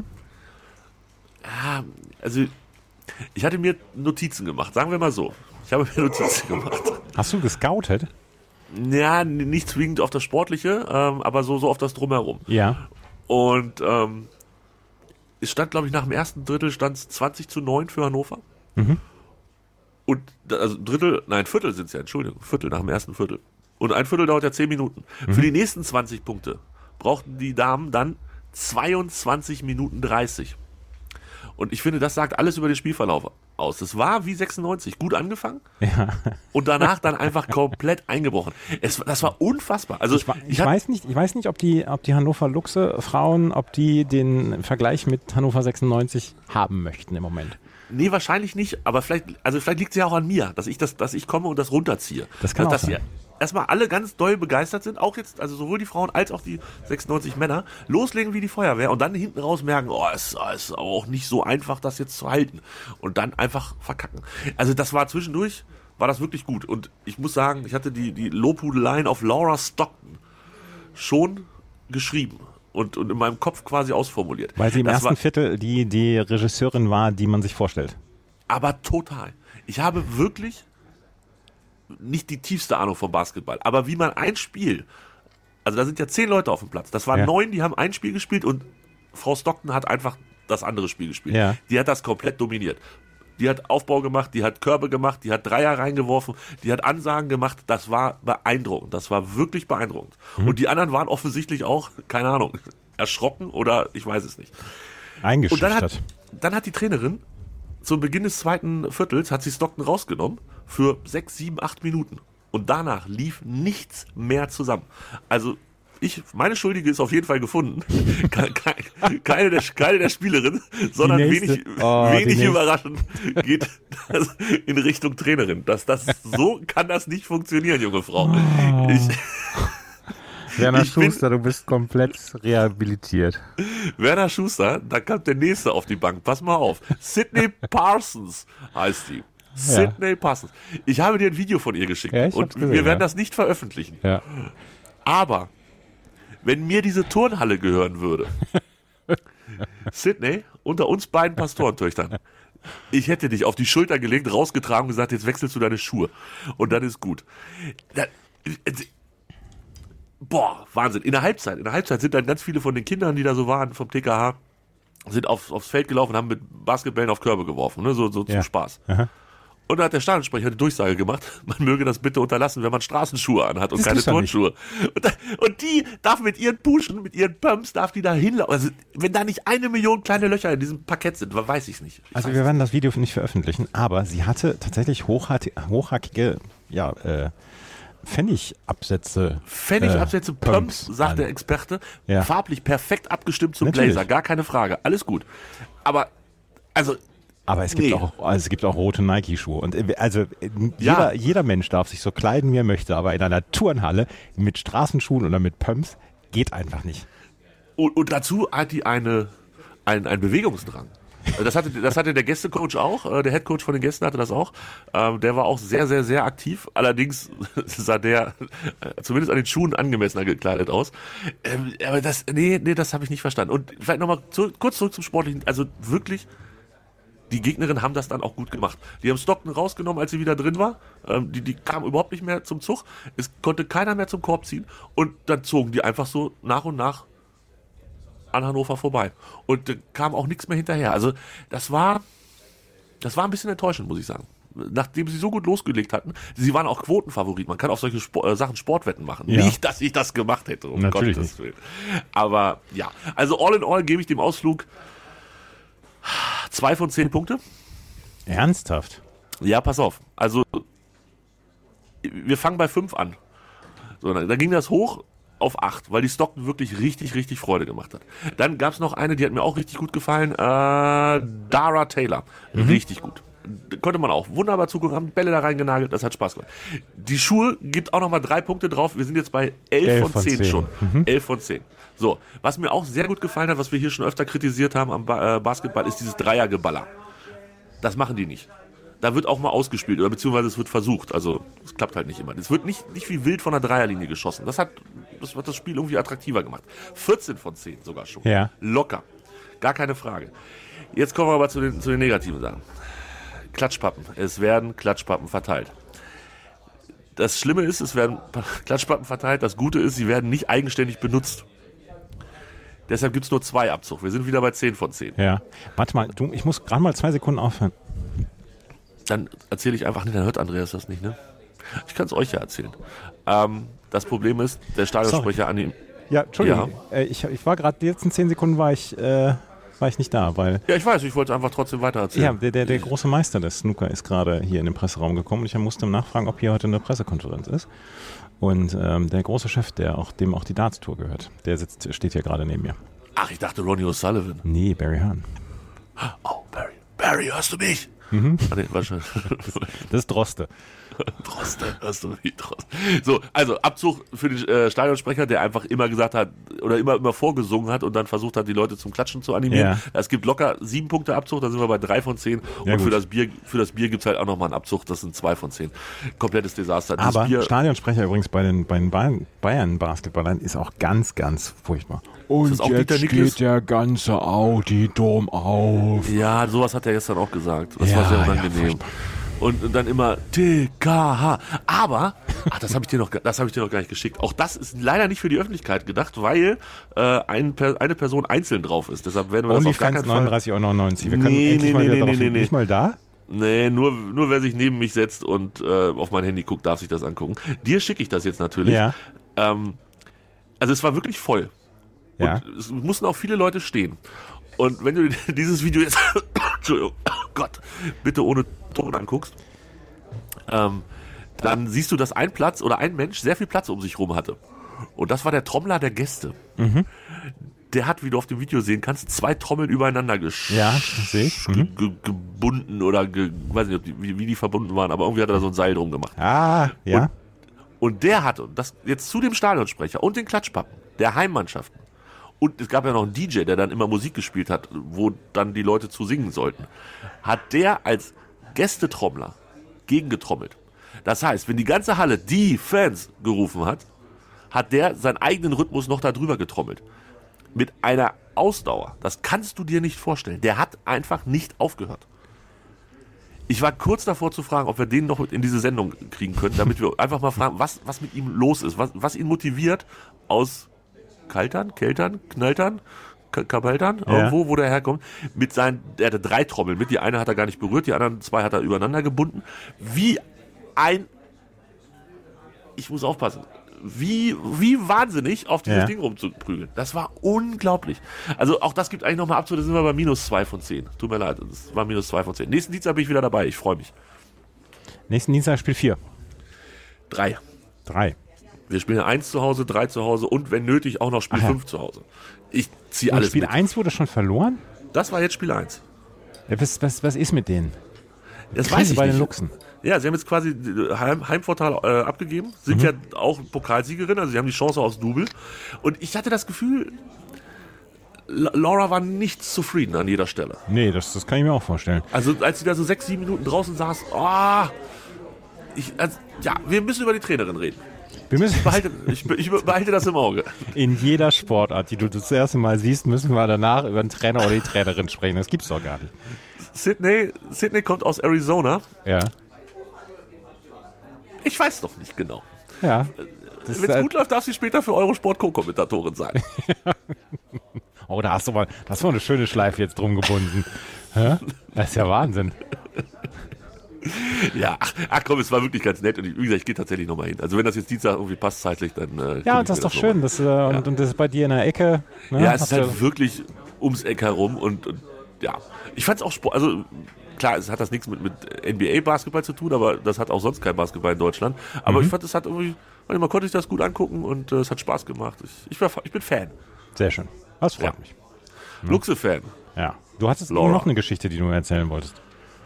Ja, also ich hatte mir Notizen gemacht, sagen wir mal so. Ich habe mir Notizen gemacht. Hast du gescoutet? Ja, n- nicht zwingend auf das Sportliche, ähm, aber so, so auf das Drumherum. Ja. Und ähm, es stand, glaube ich, nach dem ersten Drittel stand es zwanzig zu neun für Hannover. Mhm. Und da- also Drittel, nein, Viertel sind es ja, Entschuldigung, Viertel nach dem ersten Viertel. Und ein Viertel dauert ja zehn Minuten. Mhm. Für die nächsten zwanzig Punkte brauchten die Damen dann zweiundzwanzig Minuten dreißig. Und ich finde, das sagt alles über den Spielverlauf aus. Es war wie sechsundneunzig, gut angefangen Ja. und danach dann einfach komplett eingebrochen. Es, das war unfassbar. Also Ich, wa- ich, hab- weiß nicht, ich weiß nicht, ob die, ob die Hannover Luchse Frauen, ob die den Vergleich mit Hannover sechsundneunzig haben möchten im Moment. Nee, wahrscheinlich nicht, aber vielleicht, also vielleicht liegt es ja auch an mir, dass ich das, dass ich komme und das runterziehe. Das kann dass, auch dass sein. wir erstmal alle ganz doll begeistert sind, auch jetzt, also sowohl die Frauen als auch die sechsundneunzig Männer, loslegen wie die Feuerwehr und dann hinten raus merken, oh, es ist auch nicht so einfach, das jetzt zu halten. Und dann einfach verkacken. Also das war zwischendurch, war das wirklich gut. Und ich muss sagen, ich hatte die, die Lobhudeleien auf Laura Stockton schon geschrieben. Und, und in meinem Kopf quasi ausformuliert. Weil sie im Das ersten war, Viertel die, die Regisseurin war, die man sich vorstellt. Aber total. Ich habe wirklich nicht die tiefste Ahnung vom Basketball, aber wie man ein Spiel, also da sind ja zehn Leute auf dem Platz, das waren Ja. neun, die haben ein Spiel gespielt und Frau Stockton hat einfach das andere Spiel gespielt. Ja. Die hat das komplett dominiert. Die hat Aufbau gemacht, die hat Körbe gemacht, die hat Dreier reingeworfen, die hat Ansagen gemacht. Das war beeindruckend. Das war wirklich beeindruckend. Mhm. Und die anderen waren offensichtlich auch, keine Ahnung, erschrocken oder ich weiß es nicht. Und dann Eingeschüchtert. hat, dann hat die Trainerin zum Beginn des zweiten Viertels hat sie Stockton rausgenommen für sechs, sieben, acht Minuten. Und danach lief nichts mehr zusammen. Also ich, meine Schuldige ist auf jeden Fall gefunden. Ke- ke- Keine der, keine der Spielerinnen, sondern nächste. wenig, Oh, die wenig nächste. überraschend geht das in Richtung Trainerin. Das, das, so kann das nicht funktionieren, junge Frau. Oh. Ich, Werner Ich bin- Schuster, du bist komplett rehabilitiert. Werner Schuster, da kommt der nächste auf die Bank. Pass mal auf. Sydney Parsons heißt die. Sydney Parsons. Ich habe dir ein Video von ihr geschickt Ja, ich und hab's gesehen, wir werden ja. das nicht veröffentlichen. Ja. Aber wenn mir diese Turnhalle gehören würde, Sydney, unter uns beiden Pastorentöchtern, ich hätte dich auf die Schulter gelegt, rausgetragen und gesagt, jetzt wechselst du deine Schuhe. Und dann ist gut. Da, boah, Wahnsinn. In der Halbzeit, in der Halbzeit sind dann ganz viele von den Kindern, die da so waren, vom T K H, sind auf, aufs Feld gelaufen und haben mit Basketballen auf Körbe geworfen, ne? so, so Ja. zum Spaß. Aha. Und da hat der Stadionsprecher eine Durchsage gemacht, man möge das bitte unterlassen, wenn man Straßenschuhe anhat und Das keine gibt's doch nicht. Turnschuhe. Und, da, und die darf mit ihren Puschen, mit ihren Pumps, darf die da hinlaufen. Also, wenn da nicht eine Million kleine Löcher in diesem Parkett sind, weiß ich nicht. Ich Also weiß wir werden das Video nicht veröffentlichen, aber sie hatte tatsächlich hochhacki- hochhackige ja, äh, Pfennigabsätze. Pfennigabsätze, äh, Pumps, sagt an. der Experte. Ja. Farblich perfekt abgestimmt zum Natürlich. Blazer, gar keine Frage. Alles gut. Aber, also, Aber es gibt, Nee. auch, also es gibt auch rote Nike-Schuhe. Und äh, also äh, Ja. jeder, jeder Mensch darf sich so kleiden, wie er möchte, aber in einer Turnhalle mit Straßenschuhen oder mit Pumps geht einfach nicht. und, und dazu hat die eine ein, ein Bewegungsdrang. Das hatte, das hatte der Gästecoach auch, der Headcoach von den Gästen hatte das auch. Ähm, der war auch sehr, sehr, sehr aktiv. Allerdings sah der äh, zumindest an den Schuhen angemessener gekleidet aus. Ähm, aber das, nee, nee, das habe ich nicht verstanden. Und vielleicht nochmal zu, kurz zurück zum Sportlichen. Also wirklich, die Gegnerinnen haben das dann auch gut gemacht. Die haben Stockton rausgenommen, als sie wieder drin war. Ähm, die, die kam überhaupt nicht mehr zum Zug. Es konnte keiner mehr zum Korb ziehen. Und dann zogen die einfach so nach und nach an Hannover vorbei. Und äh, kam auch nichts mehr hinterher. Also das war, das war ein bisschen enttäuschend, muss ich sagen. Nachdem sie so gut losgelegt hatten, sie waren auch Quotenfavorit. Man kann auf solche Sport, äh, Sachen Sportwetten machen. Ja. Nicht, dass ich das gemacht hätte, um Natürlich Gottes Willen. Aber ja, also all in all gebe ich dem Ausflug zwei von zehn Punkte. Ernsthaft? Ja, pass auf. Also wir fangen bei fünf an. So, dann, dann ging das hoch auf acht, weil die Stockton wirklich richtig, richtig Freude gemacht hat. Dann gab es noch eine, die hat mir auch richtig gut gefallen, äh, Dara Taylor. Mhm. Richtig gut. Konnte man auch wunderbar zugucken, haben Bälle da reingenagelt, das hat Spaß gemacht. Die Schuhe gibt auch nochmal drei Punkte drauf, wir sind jetzt bei elf von zehn schon. Mhm. elf von zehn. So, was mir auch sehr gut gefallen hat, was wir hier schon öfter kritisiert haben am ba- äh, Basketball, ist dieses Dreiergeballer. Das machen die nicht. Da wird auch mal ausgespielt, oder beziehungsweise es wird versucht. Also, es klappt halt nicht immer. Es wird nicht, nicht wie wild von der Dreierlinie geschossen. Das hat, das hat das Spiel irgendwie attraktiver gemacht. vierzehn von zehn sogar schon. Ja. Locker. Gar keine Frage. Jetzt kommen wir aber zu den, zu den negativen Sachen. Klatschpappen. Es werden Klatschpappen verteilt. Das Schlimme ist, es werden Klatschpappen verteilt. Das Gute ist, sie werden nicht eigenständig benutzt. Deshalb gibt es nur zwei Abzug. Wir sind wieder bei zehn von zehn. Ja. Warte mal, du, ich muss gerade mal zwei Sekunden aufhören. Dann erzähle ich einfach, nee, dann hört Andreas das nicht, ne? Ich kann es euch ja erzählen. Ähm, das Problem ist, der Stadionsprecher an ihm... Ja, Entschuldigung. Ja. Äh, ich, ich war gerade, die letzten zehn Sekunden war ich, äh, war ich nicht da, weil... Ja, ich weiß, ich wollte einfach trotzdem weiter erzählen. Ja, der, der, der große Meister des Snooker ist gerade hier in den Presseraum gekommen und ich musste nachfragen, ob hier heute eine Pressekonferenz ist. Und ähm, der große Chef, der auch, dem auch die Darts-Tour gehört, der sitzt, steht hier gerade neben mir. Ach, ich dachte Ronnie O'Sullivan. Nee, Barry Hahn. Oh, Barry. Barry, hörst du mich? Mhm. Ah, nee, wahrscheinlich. Das ist Droste. Droste, hörst du mich, Droste. So, also Abzug für den äh, Stadionsprecher, der einfach immer gesagt hat, oder immer, immer vorgesungen hat und dann versucht hat, die Leute zum Klatschen zu animieren. Ja. Es gibt locker sieben Punkte Abzug, da sind wir bei drei von zehn. Ja, und für gut. das Bier, für das Bier gibt's halt auch nochmal einen Abzug, das sind zwei von zehn. Komplettes Desaster. Dieses Aber Bier, Stadionsprecher übrigens bei den, bei den Bayern- Bayern-Basketballern ist auch ganz, ganz furchtbar. Und das auch jetzt Dieter Niklas? geht der ganze Audi-Dom auf. ja, sowas hat er gestern auch gesagt. Das Ja, war sehr ja, unangenehm. furchtbar. Und dann immer T K H. Aber, ach, das habe ich dir noch, das habe ich dir noch gar nicht geschickt. Auch das ist leider nicht für die Öffentlichkeit gedacht, weil äh, ein, eine Person einzeln drauf ist. Deshalb werden wir das auf gar OnlyFans keinen Fall. neununddreißig Euro neunundneunzig. Wir können Nee, endlich nee, mal nee, wieder nee, darauf nee, nee. Nicht mal da? Nee, nur, nur wer sich neben mich setzt und äh, auf mein Handy guckt, darf sich das angucken. Dir schicke ich das jetzt natürlich. Ja. Ähm, also es war wirklich voll. Ja. Und es mussten auch viele Leute stehen. Und wenn du dir dieses Video jetzt, Entschuldigung, oh Gott, bitte ohne Ton anguckst, ähm, dann siehst du, dass ein Platz oder ein Mensch sehr viel Platz um sich rum hatte. Und das war der Trommler der Gäste. Mhm. Der hat, wie du auf dem Video sehen kannst, zwei Trommeln übereinander gesch Ja, das sehe ich. Mhm. ge gebunden oder ge weiß nicht, ob die, wie, wie die verbunden waren, aber irgendwie hat er da so ein Seil drum gemacht. Ah, ja. Und der hatte, und das jetzt zu dem Stadionsprecher und den Klatschpappen der Heimmannschaften, und es gab ja noch einen D J, der dann immer Musik gespielt hat, wo dann die Leute zu singen sollten, hat der als Gästetrommler gegengetrommelt. Das heißt, wenn die ganze Halle die Fans gerufen hat, hat der seinen eigenen Rhythmus noch da drüber getrommelt. Mit einer Ausdauer. Das kannst du dir nicht vorstellen. Der hat einfach nicht aufgehört. Ich war kurz davor zu fragen, ob wir den noch in diese Sendung kriegen können, damit wir einfach mal fragen, was, was mit ihm los ist, was, was ihn motiviert aus Kaltern, Keltern, Knaltern, K- Kabeltern, Ja. irgendwo, wo der herkommt, mit seinen, er hatte drei Trommeln mit, die eine hat er gar nicht berührt, die anderen zwei hat er übereinander gebunden, wie ein, ich muss aufpassen, wie, wie wahnsinnig auf dieses Ja. Ding rumzuprügeln. Das war unglaublich. Also auch das gibt eigentlich nochmal Abzug, da sind wir bei minus zwei von zehn. Tut mir leid, das war minus zwei von zehn. Nächsten Dienstag bin ich wieder dabei, ich freue mich. Nächsten Dienstag Spiel vier. Drei. Drei. Wir spielen eins zu Hause, drei zu Hause und wenn nötig auch noch Spiel Ach ja. fünf zu Hause. Ich ziehe Und alles Spiel mit. eins wurde schon verloren? Das war jetzt Spiel eins. Ja, Was, was, was ist mit denen? Das Krise weiß ich bei den nicht. Luchsen. Ja, sie haben jetzt quasi äh, Heim, Heimvorteil äh, abgegeben, sind Mhm. ja auch Pokalsiegerin, also sie haben die Chance aufs Double. Und ich hatte das Gefühl, L- Laura war nicht zufrieden an jeder Stelle. Nee, das, das kann ich mir auch vorstellen. Also als sie da so sechs, sieben Minuten draußen saß, oh, ich, also, ja, wir müssen über die Trainerin reden. Wir müssen Ich behalte, ich, ich behalte das im Auge. in jeder Sportart, die du das erste Mal siehst, müssen wir danach über den Trainer oder die Trainerin sprechen. Das gibt's doch gar nicht. Sydney, Sydney kommt aus Arizona. Ja. Ich weiß doch nicht genau. Ja. Wenn es gut läuft, darf sie später für Eurosport Co-Kommentatorin sein. Oh, da hast du mal, da hast du mal eine schöne Schleife jetzt drum gebunden. Hä? Das ist ja Wahnsinn. Ja, ach, ach komm, es war wirklich ganz nett und ich, wie gesagt, ich gehe tatsächlich nochmal hin. Also wenn das jetzt Dienstag irgendwie passt zeitlich, dann äh, Ja, und das ist doch schön. Das, äh, und, und das ist bei dir in der Ecke. Ne? Ja, es ist Habt halt ihr- wirklich ums Eck herum und, und ja, ich fand es auch Sport, also klar, es hat das nichts mit, mit N B A-Basketball zu tun, aber das hat auch sonst kein Basketball in Deutschland. Aber Mhm. ich fand, es hat irgendwie, manchmal konnte ich das gut angucken und äh, es hat Spaß gemacht. Ich, ich, war, ich bin Fan, Sehr schön. Das freut Ja. mich. Luchse-Fan. Ja. Du hattest Laura. noch eine Geschichte, die du mir erzählen wolltest.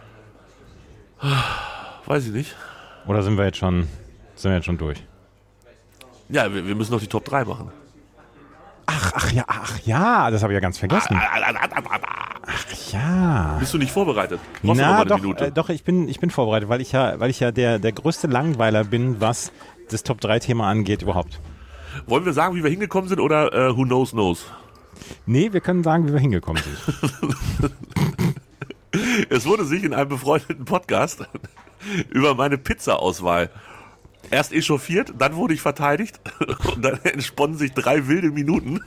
Weiß ich nicht. Oder sind wir jetzt schon, sind wir jetzt schon durch? Ja, wir, wir müssen noch die Top drei machen. Ach, ach ja, ach ja, das habe ich ja ganz vergessen. Ach ja. Bist du nicht vorbereitet? Brauchst du noch Na, mal eine doch, Minute? äh, doch, ich bin, ich bin vorbereitet, weil ich ja, weil ich ja der, der größte Langweiler bin, was das Top drei Thema angeht überhaupt. Wollen wir sagen, wie wir hingekommen sind oder äh, who knows knows? Nee, wir können sagen, wie wir hingekommen sind. Es wurde sich in einem befreundeten Podcast über meine Pizza-Auswahl erst echauffiert, dann wurde ich verteidigt und dann entsponnen sich drei wilde Minuten.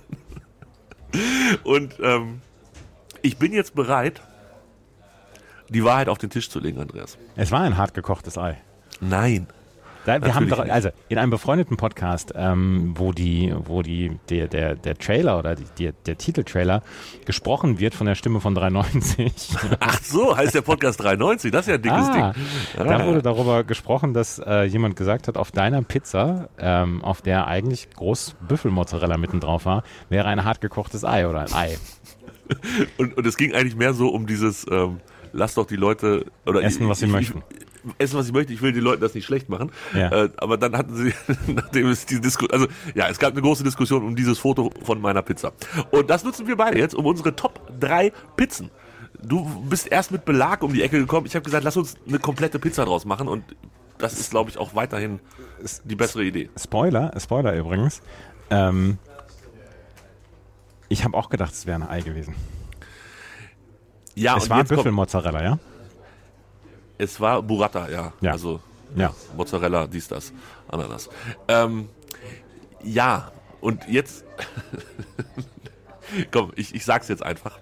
Und ähm, ich bin jetzt bereit, die Wahrheit auf den Tisch zu legen, Andreas. Es war ein hart gekochtes Ei. Nein. Da, wir haben Natürlich doch, nicht. also in einem befreundeten Podcast, ähm, wo die, wo die, der, der, der Trailer oder die, der, der Titeltrailer gesprochen wird von der Stimme von drei neunzig. Ach so, heißt der Podcast dreiundneunzig, das ist ja ein dickes Ah, Ding. da wurde darüber gesprochen, dass äh, jemand gesagt hat, auf deiner Pizza, ähm, auf der eigentlich groß Büffelmozzarella mitten drauf war, wäre ein hart gekochtes Ei oder ein Ei. Und, und es ging eigentlich mehr so um dieses, ähm, lass doch die Leute oder Essen, ich, was sie ich, möchten. Ich, essen, was sie möchten. Ich will den Leuten das nicht schlecht machen. Ja. Äh, aber dann hatten sie, nachdem es die Diskussion, also ja, es gab eine große Diskussion um dieses Foto von meiner Pizza. Und das nutzen wir beide jetzt um unsere Top drei Pizzen. Du bist erst mit Belag um die Ecke gekommen. Ich habe gesagt, lass uns eine komplette Pizza draus machen und das ist, glaube ich, auch weiterhin die bessere Idee. Spoiler, Spoiler übrigens. Ähm, ich habe auch gedacht, es wäre ein Ei gewesen. Ja, es und war jetzt kommt, Büffelmozzarella, ja? es war Burrata, ja. Ja. Also Ja. Mozzarella, dies, das, Ananas. Ähm, ja, und jetzt, komm, ich, ich sag's jetzt einfach.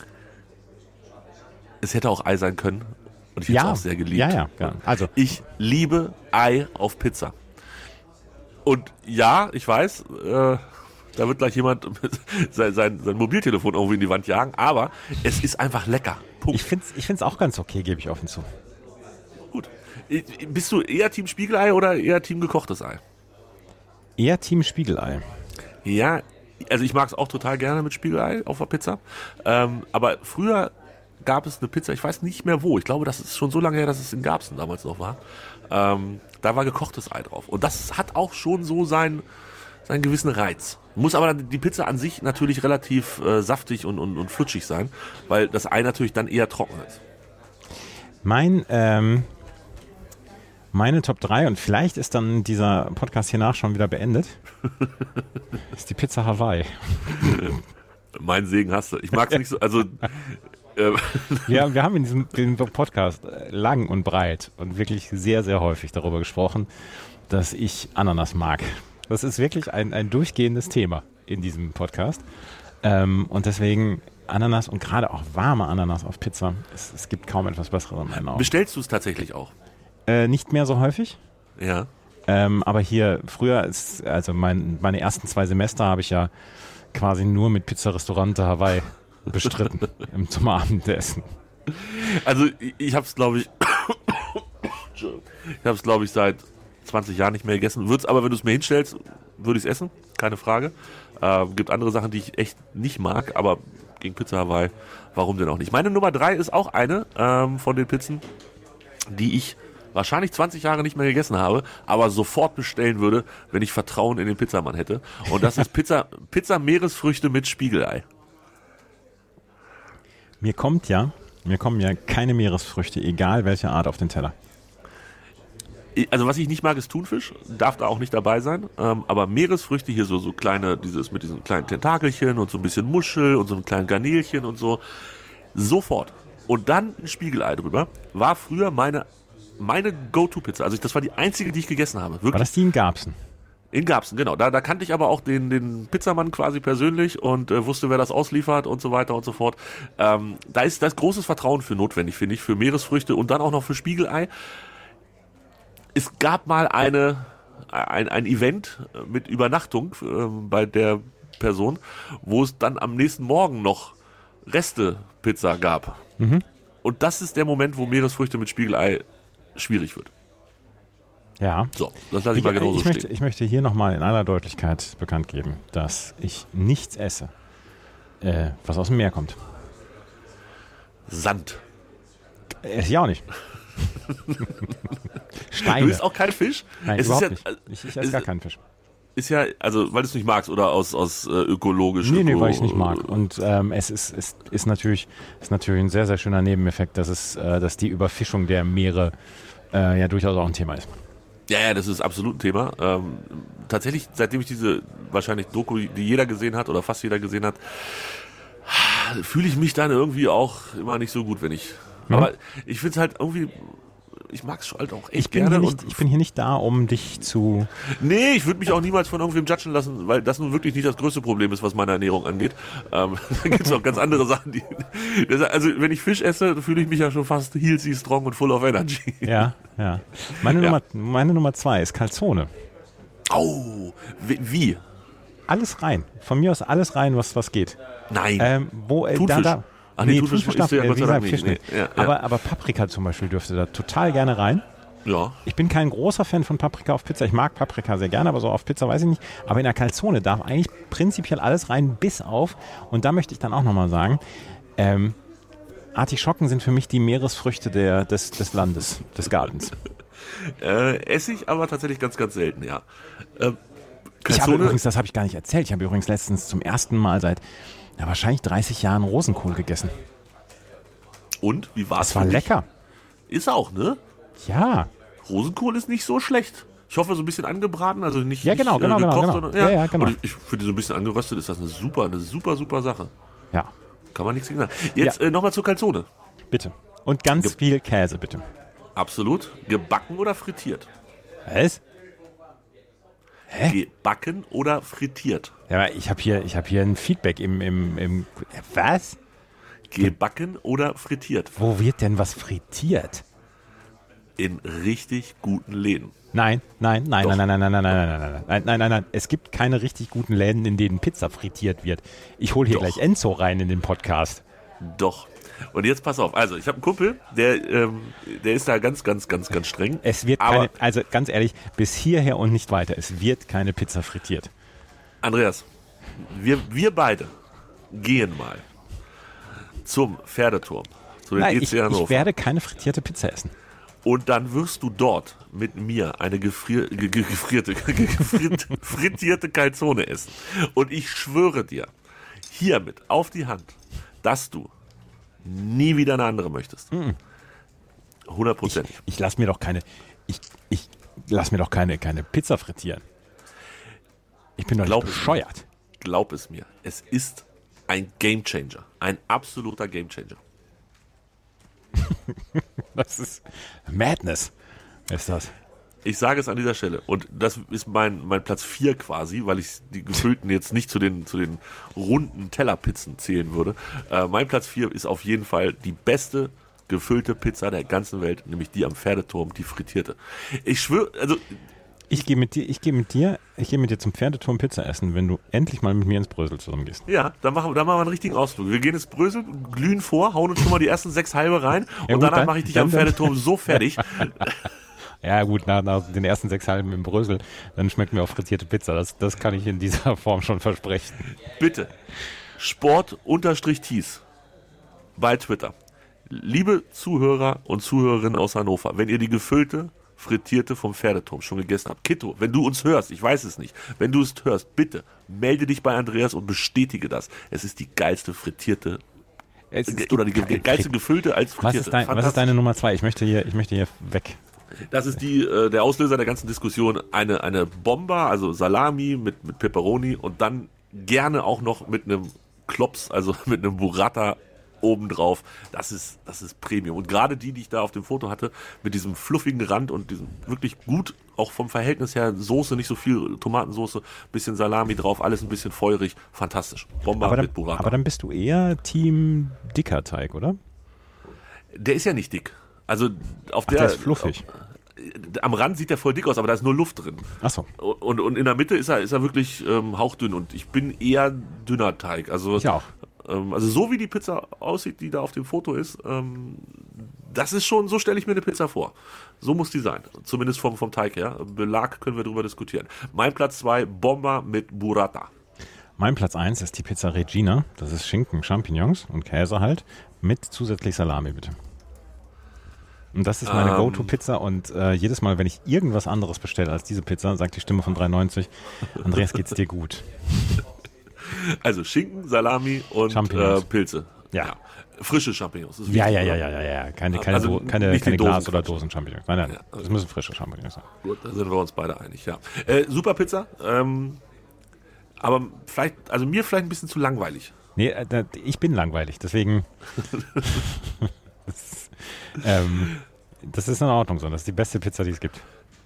Es hätte auch Ei sein können und ich hätte Ja. es auch sehr geliebt. Ja, ja, ja. Also- Ich liebe Ei auf Pizza. Und ja, ich weiß, äh, da wird gleich jemand sein, sein, sein Mobiltelefon irgendwo in die Wand jagen, aber es ist einfach lecker. Punkt. Ich finde es ich find's auch ganz okay, gebe ich offen zu. Gut. Bist du eher Team Spiegelei oder eher Team gekochtes Ei? Eher Team Spiegelei. Ja, also ich mag es auch total gerne mit Spiegelei auf der Pizza. Ähm, aber früher gab es eine Pizza, ich weiß nicht mehr wo. Ich glaube, das ist schon so lange her, dass es in Garbsen damals noch war. Ähm, da war gekochtes Ei drauf. Und das hat auch schon so seinen, seinen gewissen Reiz. Muss aber die Pizza an sich natürlich relativ äh, saftig und, und, und flutschig sein, weil das Ei natürlich dann eher trocken ist. Mein, ähm, meine Top drei, und vielleicht ist dann dieser Podcast hiernach schon wieder beendet, ist die Pizza Hawaii. Mein Segen hast du. Ich mag es nicht so, also äh, Ja, wir haben in diesem, in diesem Podcast lang und breit und wirklich sehr, sehr häufig darüber gesprochen, dass ich Ananas mag. Das ist wirklich ein, ein durchgehendes Thema in diesem Podcast. Ähm, und deswegen Ananas und gerade auch warme Ananas auf Pizza. Es, es gibt kaum etwas Besseres in meinen Augen. bestellst du es tatsächlich auch? Äh, nicht mehr so häufig. Ja. Ähm, aber hier, früher, ist, also mein, meine ersten zwei Semester habe ich ja quasi nur mit Pizza Restaurante Hawaii bestritten im, zum Abendessen. Also ich, ich habe es, glaube ich, ich habe es, glaube ich, seit zwanzig Jahren nicht mehr gegessen. Würd's, aber wenn du es mir hinstellst, würde ich es essen, keine Frage. Äh, gibt andere Sachen, die ich echt nicht mag, aber gegen Pizza Hawaii, warum denn auch nicht? Meine Nummer drei ist auch eine ähm, von den Pizzen, die ich wahrscheinlich zwanzig Jahre nicht mehr gegessen habe, aber sofort bestellen würde, wenn ich Vertrauen in den Pizzamann hätte. Und das ist Pizza, Pizza Meeresfrüchte mit Spiegelei. Mir kommt ja, mir kommen ja keine Meeresfrüchte, egal welche Art, auf den Teller. Also was ich nicht mag, ist Thunfisch, darf da auch nicht dabei sein, ähm, aber Meeresfrüchte hier so so kleine, dieses mit diesen kleinen Tentakelchen und so ein bisschen Muschel und so ein kleinen Garnelchen und so, sofort. Und dann ein Spiegelei drüber, war früher meine meine Go-To-Pizza, also ich, das war die einzige, die ich gegessen habe. Wirklich. War das die in Garbsen? In Garbsen, genau. Da, da kannte ich aber auch den, den Pizzamann quasi persönlich und äh, wusste, wer das ausliefert und so weiter und so fort. Ähm, da ist, da ist großes Vertrauen für notwendig, finde ich, für Meeresfrüchte und dann auch noch für Spiegelei. Es gab mal eine, ein, ein Event mit Übernachtung äh, bei der Person, wo es dann am nächsten Morgen noch Reste-Pizza gab. Mhm. Und das ist der Moment, wo Meeresfrüchte mit Spiegelei schwierig wird. Ja. So, das lasse ich, ich mal genauso ich stehen. Möchte, ich möchte hier nochmal in aller Deutlichkeit bekannt geben, dass ich nichts esse, äh, was aus dem Meer kommt. Sand. Esse ich auch nicht. Steine. Du isst auch kein Fisch? Nein, es überhaupt ist ja, nicht. Ich, ich esse gar keinen Fisch. Ist ja, also weil du es nicht magst oder aus, aus äh, ökologisch. Nee, nee, öko, weil ich es nicht mag. Und ähm, es ist, ist, ist, natürlich, ist natürlich ein sehr, sehr schöner Nebeneffekt, dass, es, äh, dass die Überfischung der Meere äh, ja durchaus auch ein Thema ist. Ja, ja, das ist absolut ein Thema. Ähm, tatsächlich, seitdem ich diese wahrscheinlich Doku, die jeder gesehen hat oder fast jeder gesehen hat, fühle ich mich dann irgendwie auch immer nicht so gut, wenn ich... Mhm. Aber ich finde es halt irgendwie... Ich mag es halt auch echt ich bin gerne. Hier nicht, ich bin hier nicht da, um dich zu... Nee, ich würde mich auch niemals von irgendwem judgen lassen, weil das nun wirklich nicht das größte Problem ist, was meine Ernährung angeht. Ähm, da gibt es auch ganz andere Sachen, die... Also wenn ich Fisch esse, fühle ich mich ja schon fast healthy, strong und full of energy. Ja, ja. Meine, ja. Nummer, meine Nummer zwei ist Calzone. Oh, wie? Alles rein. Von mir aus alles rein, was, was geht. Nein. Ähm, wo, äh, Thunfisch. Da, da, Ach nee, nee, Thunfisch, Thunfisch isst darf, du ja äh, Gott wie sei Dank gesagt, Fisch nicht. nicht. Nee, ja, aber, ja. aber Paprika zum Beispiel dürfte da total gerne rein. Ja. Ich bin kein großer Fan von Paprika auf Pizza. Ich mag Paprika sehr gerne, aber so auf Pizza weiß ich nicht. Aber in der Calzone darf eigentlich prinzipiell alles rein, bis auf, und da möchte ich dann auch nochmal sagen, ähm, Artischocken sind für mich die Meeresfrüchte der, des, des Landes, des Gartens. Äh, esse ich aber tatsächlich ganz, ganz selten, ja. Ähm, ich habe übrigens, das habe ich gar nicht erzählt, ich habe übrigens letztens zum ersten Mal seit ja, wahrscheinlich dreißig Jahren Rosenkohl gegessen. Und? Wie war's? Es war lecker. Ist auch, ne? Ja. Rosenkohl ist nicht so schlecht. Ich hoffe, so ein bisschen angebraten, also nicht, ja, genau, nicht genau, äh, gekocht, genau, sondern, genau. ja, Ja, ja, genau. Und ich, ich finde, so ein bisschen angeröstet ist das eine super, eine super, super Sache. Ja. Kann man nichts gegen sagen. Jetzt Ja. äh, nochmal zur Calzone. Bitte. Und ganz Ge- viel Käse, bitte. Absolut. Gebacken oder frittiert? Was? Hä? Gebacken oder frittiert? Ja, aber ich habe hier, ich hab hier ein Feedback im, im, im... Was? Gebacken oder frittiert? Wo wird denn was frittiert? In richtig guten Läden. Nein, nein, nein, Doch. nein, nein, nein, nein, nein, nein, nein, nein, nein, nein, nein, nein. Es gibt keine richtig guten Läden, in denen Pizza frittiert wird. Ich hole hier Doch. gleich Enzo rein in den Podcast. Doch. Und jetzt pass auf. Also, ich habe einen Kumpel, der, ähm, der ist da ganz, ganz, ganz, ganz streng. Es wird Aber, keine, also ganz ehrlich, bis hierher und nicht weiter. Es wird keine Pizza frittiert. Andreas, wir, wir beide gehen mal zum Pferdeturm, zu den Nein, E ich, C Hannover. ich werde keine frittierte Pizza essen. Und dann wirst du dort mit mir eine gefrier, ge, ge, gefrierte, ge, gefriert, frittierte Calzone essen. Und ich schwöre dir, hiermit auf die Hand, dass du nie wieder eine andere möchtest. Hundertprozentig. Ich lasse mir doch keine, ich, ich lass mir doch keine, keine Pizza frittieren. Ich bin doch Glaub nicht es bescheuert. Glaub es mir, es ist ein Gamechanger. Ein absoluter Gamechanger. Das ist Madness. Ist das? Ich sage es an dieser Stelle. Und das ist mein, mein Platz vier quasi, weil ich die gefüllten jetzt nicht zu den, zu den runden Tellerpizzen zählen würde. Äh, mein Platz vier ist auf jeden Fall die beste gefüllte Pizza der ganzen Welt, nämlich die am Pferdeturm, die frittierte. Ich schwöre, also... Ich gehe mit dir, ich gehe mit dir, ich gehe mit dir zum Pferdeturm Pizza essen, wenn du endlich mal mit mir ins Brösel zusammen gehst. Ja, dann machen, dann machen wir einen richtigen Ausflug. Wir gehen ins Brösel, glühen vor, hauen uns schon mal die ersten sechs halbe rein Ja, und gut, danach dann- mache ich dich dann- am Pferdeturm so fertig. Ja gut, nach, nach den ersten sechs Halben im Brösel, dann schmeckt mir auch frittierte Pizza. Das, das kann ich in dieser Form schon versprechen. Bitte, Sport-Tees bei Twitter. Liebe Zuhörer und Zuhörerinnen aus Hannover, wenn ihr die gefüllte, frittierte vom Pferdeturm schon gegessen habt, Kitto, wenn du uns hörst, ich weiß es nicht, wenn du es hörst, bitte melde dich bei Andreas und bestätige das. Es ist die geilste frittierte Es, es Oder die gibt- ge- geilste gefüllte als was frittierte. ist, dein, was ist Fantastisch. deine Nummer zwei? Ich möchte hier, ich möchte hier weg. Das ist die, äh, der Auslöser der ganzen Diskussion. Eine, eine Bomba, also Salami mit, mit Pepperoni und dann gerne auch noch mit einem Klops, also mit einem Burrata obendrauf. Das ist, das ist Premium. Und gerade die, die ich da auf dem Foto hatte, mit diesem fluffigen Rand und diesem wirklich gut, auch vom Verhältnis her, Soße, nicht so viel Tomatensoße, bisschen Salami drauf, alles ein bisschen feurig. Fantastisch. Bomba Aber dann, mit Burrata. aber dann bist du eher Team dicker Teig, oder? Der ist ja nicht dick. Also auf Ach, der, der ist fluffig. Auf, am Rand sieht der voll dick aus, aber da ist nur Luft drin. Ach so. Und, und in der Mitte ist er, ist er wirklich ähm, hauchdünn und ich bin eher dünner Teig. Also, Ich auch. ähm, also so wie die Pizza aussieht, die da auf dem Foto ist, ähm, das ist schon, so stelle ich mir eine Pizza vor. So muss die sein. Zumindest vom, vom Teig her. Belag können wir drüber diskutieren. Mein Platz zwei, Bomba mit Burrata. Mein Platz eins ist die Pizza Regina. Das ist Schinken, Champignons und Käse halt mit zusätzlich Salami, bitte. Und das ist meine Ähm. Go-To-Pizza und äh, jedes Mal, wenn ich irgendwas anderes bestelle als diese Pizza, sagt die Stimme von drei neunzig, Andreas, geht's dir gut? Also Schinken, Salami und Champignons. äh, Pilze. Ja. Frische Champignons. Das ist Ja, wichtig, ja, ja, oder? ja, ja, ja. Keine, keine, Also Do- keine, nicht die keine Glas- Dosen- oder Dosen-Champignons. Nein, nein, Ja. das müssen frische Champignons sein. Gut, da sind wir uns beide einig, ja. Äh, super Pizza, ähm, aber vielleicht, also mir vielleicht ein bisschen zu langweilig. Nee, äh, da- ich bin langweilig, deswegen. das, ähm, das ist in Ordnung so. Das ist die beste Pizza, die es gibt.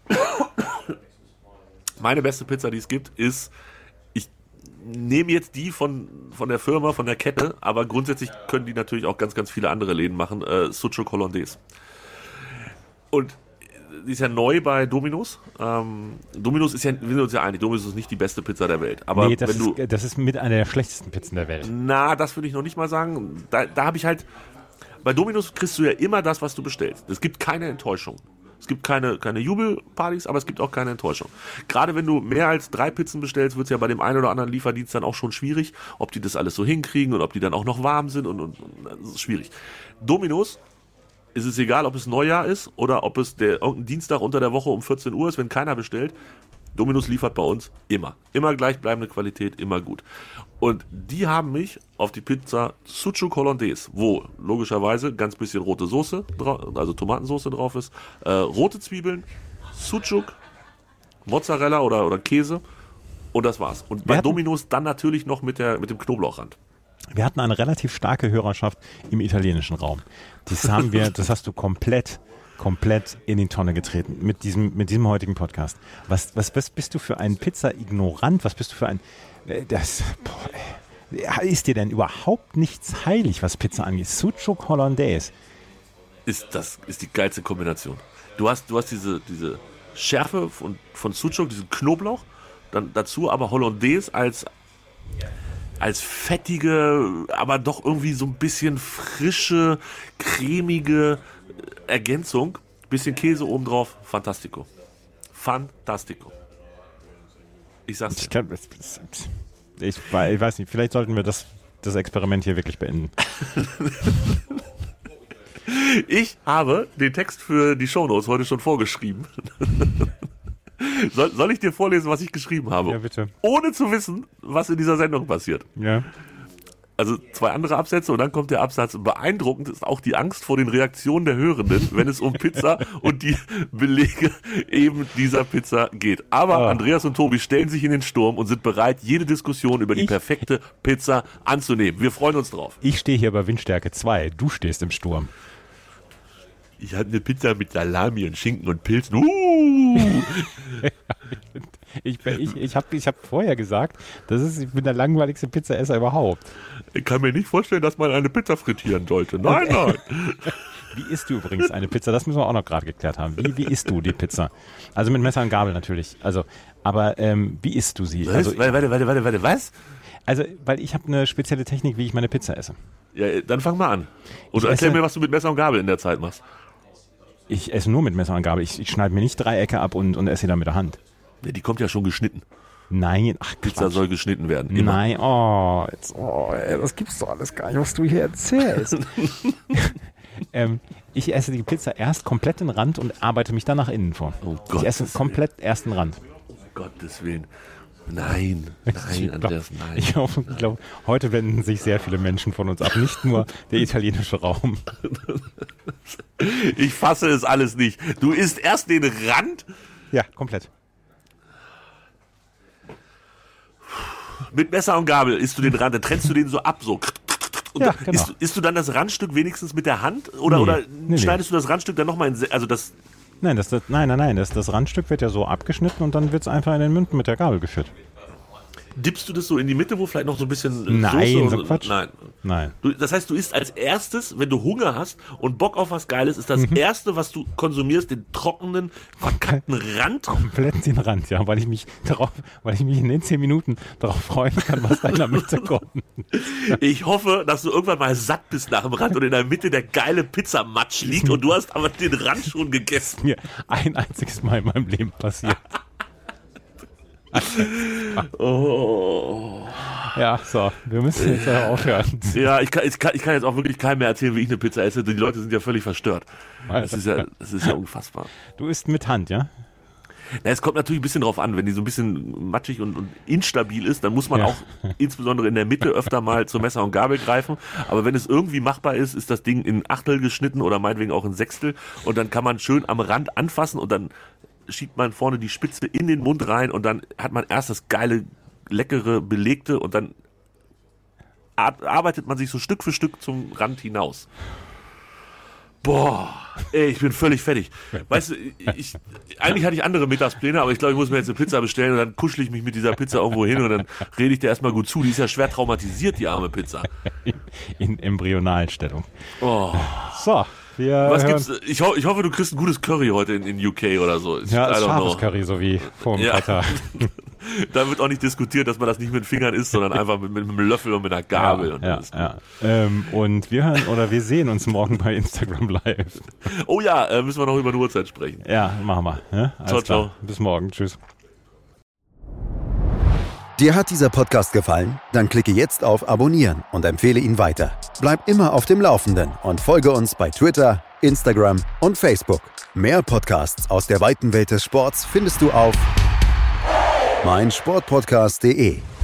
Meine beste Pizza, die es gibt, ist, ich nehme jetzt die von, von der Firma, von der Kette, aber grundsätzlich können die natürlich auch ganz, ganz viele andere Läden machen, äh, Sucuk Hollandaise. Und die ist ja neu bei Domino's. Ähm, Domino's ist ja, wir sind uns ja einig, Domino's ist nicht die beste Pizza der Welt. Aber nee, das wenn du, ist, das ist mit einer der schlechtesten Pizzen der Welt. na, das würde ich noch nicht mal sagen. Da, da habe ich halt, bei Domino's kriegst du ja immer das, was du bestellst. Es gibt keine Enttäuschung. Es gibt keine, keine Jubelpartys, aber es gibt auch keine Enttäuschung. Gerade wenn du mehr als drei Pizzen bestellst, wird es ja bei dem einen oder anderen Lieferdienst dann auch schon schwierig, ob die das alles so hinkriegen und ob die dann auch noch warm sind und, und, und das ist schwierig. Domino's ist es egal, ob es Neujahr ist oder ob es der irgendein Dienstag unter der Woche um vierzehn Uhr ist, wenn keiner bestellt. Domino's liefert bei uns immer. Immer gleichbleibende Qualität, immer gut. Und die haben mich auf die Pizza Sucuk Hollandaise, wo logischerweise ganz bisschen rote Soße, dra- also Tomatensoße drauf ist, äh, rote Zwiebeln, Sucuk, Mozzarella oder, oder Käse und das war's. Und bei Wir hatten- Domino's dann natürlich noch mit, der, mit dem Knoblauchrand. Wir hatten eine relativ starke Hörerschaft im italienischen Raum. Das haben wir, das hast du komplett, komplett in die Tonne getreten mit diesem, mit diesem heutigen Podcast. Was, was, was bist du für ein Pizza-Ignorant? Was bist du für ein, äh, das, boah, ey. Ist dir denn überhaupt nichts heilig, was Pizza angeht? Sucuk Hollandaise. Ist das ist die geilste Kombination. Du hast, du hast diese, diese Schärfe von, von Sucuk, diesen Knoblauch, dann dazu aber Hollandaise als, als fettige, aber doch irgendwie so ein bisschen frische, cremige Ergänzung. Bisschen Käse obendrauf. Fantastico. Fantastico. Ich sag's dir. Ich, kann, ich, ich weiß nicht, vielleicht sollten wir das, das Experiment hier wirklich beenden. Ich habe den Text für die Shownotes heute schon vorgeschrieben. soll, soll ich dir vorlesen, was ich geschrieben habe? Ja, bitte. Ohne zu wissen, was in dieser Sendung passiert. Ja. Also zwei andere Absätze und dann kommt der Absatz. Beeindruckend ist auch die Angst vor den Reaktionen der Hörenden, wenn es um Pizza und die Belege eben dieser Pizza geht. Aber Ah. Andreas und Tobi stellen sich in den Sturm und sind bereit, jede Diskussion über die Ich- perfekte Pizza anzunehmen. Wir freuen uns drauf. Ich stehe hier bei Windstärke zwei, du stehst im Sturm. Ich hatte eine Pizza mit Salami und Schinken und Pilzen. Uh! Ich, bin- ich, ich habe ich hab vorher gesagt, das ist, ich bin der langweiligste Pizzaesser überhaupt. Ich kann mir nicht vorstellen, dass man eine Pizza frittieren sollte. Nein, nein. Wie isst du übrigens eine Pizza? Das müssen wir auch noch gerade geklärt haben. Wie, wie isst du die Pizza? Also mit Messer und Gabel natürlich. Also, aber ähm, wie isst du sie? Was? Also, warte, warte, warte, warte, warte, was? also, weil ich habe eine spezielle Technik, wie ich meine Pizza esse. Ja, dann fang mal an. Und Ich erklär esse- mir, was du mit Messer und Gabel in der Zeit machst. Ich esse nur mit Messer und Gabel. Ich, ich schneide mir nicht Dreiecke ab und, und esse sie dann mit der Hand. Ja, die kommt ja schon geschnitten. Nein, ach Pizza Quatsch. soll geschnitten werden. Immer. Nein, oh, jetzt, oh, ey, das gibt's doch alles gar nicht, was du hier erzählst. ähm, ich esse die Pizza erst komplett den Rand und arbeite mich dann nach innen vor. Oh ich esse Gottes komplett erst den Rand. Um Gottes Willen. Nein, nein, Andreas, nein. Ich glaube, glaub, heute wenden sich sehr viele Menschen von uns ab, nicht nur der italienische Raum. Ich fasse es alles nicht. Du isst erst den Rand. Ja, komplett. Mit Messer und Gabel isst du den Rand, dann trennst du den so ab, so. Und ja, genau. isst, isst du dann das Randstück wenigstens mit der Hand? Oder, nee, oder nee, schneidest nee. du das Randstück dann nochmal in, also das... Nein, das, das, nein, nein, nein, das, das Randstück wird ja so abgeschnitten und dann wird es einfach in den Mund mit der Gabel geführt. Dippst du das so in die Mitte, wo vielleicht noch so ein bisschen Nein, Soße so Quatsch. Nein. Nein. Du, das heißt, du isst als erstes, wenn du Hunger hast und Bock auf was Geiles, ist das mhm. erste, was du konsumierst, den trockenen, verkackten Rand. Komplett den Rand, ja, weil ich mich darauf, weil ich mich in den zehn Minuten darauf freuen kann, was da in der Mitte kommt. Ich hoffe, dass du irgendwann mal satt bist nach dem Rand und in der Mitte der geile Pizzamatsch liegt und du hast aber den Rand schon gegessen. Mir ein einziges Mal in meinem Leben passiert. Oh. Ja, so, wir müssen jetzt ja aufhören. Ja, ich kann, ich, kann, ich kann jetzt auch wirklich keinem mehr erzählen, wie ich eine Pizza esse. Die Leute sind ja völlig verstört. Das ist ja, das ist ja unfassbar. Du isst mit Hand, ja? Na, es kommt natürlich ein bisschen drauf an, wenn die so ein bisschen matschig und, und instabil ist, dann muss man ja. auch insbesondere in der Mitte öfter mal zur Messer und Gabel greifen. Aber wenn es irgendwie machbar ist, ist das Ding in Achtel geschnitten oder meinetwegen auch in Sechstel und dann kann man schön am Rand anfassen und dann schiebt man vorne die Spitze in den Mund rein und dann hat man erst das geile, leckere, belegte und dann arbeitet man sich so Stück für Stück zum Rand hinaus. Boah, ey, ich bin völlig fertig. Weißt du, ich, eigentlich hatte ich andere Mittagspläne, aber ich glaube, ich muss mir jetzt eine Pizza bestellen und dann kuschel ich mich mit dieser Pizza irgendwo hin und dann rede ich dir erstmal gut zu. Die ist ja schwer traumatisiert, die arme Pizza. In Embryonalstellung. Oh. So. Wir Was gibt's? Ich, ho- ich hoffe, du kriegst ein gutes Curry heute in, in U K oder so. Ich, ja, scharfes Curry, so wie vor dem ja. Wetter. Da wird auch nicht diskutiert, dass man das nicht mit den Fingern isst, sondern einfach mit, mit einem Löffel und mit einer Gabel. Ja, und, ja, ja. Ähm, und wir hören oder wir sehen uns morgen bei Instagram Live. Oh ja, äh, müssen wir noch über eine Uhrzeit sprechen. Ja, machen wir. Ne? Ciao, ciao. Bis morgen. Tschüss. Dir hat dieser Podcast gefallen? Dann klicke jetzt auf Abonnieren und empfehle ihn weiter. Bleib immer auf dem Laufenden und folge uns bei Twitter, Instagram und Facebook. Mehr Podcasts aus der weiten Welt des Sports findest du auf meinsportpodcast punkt de.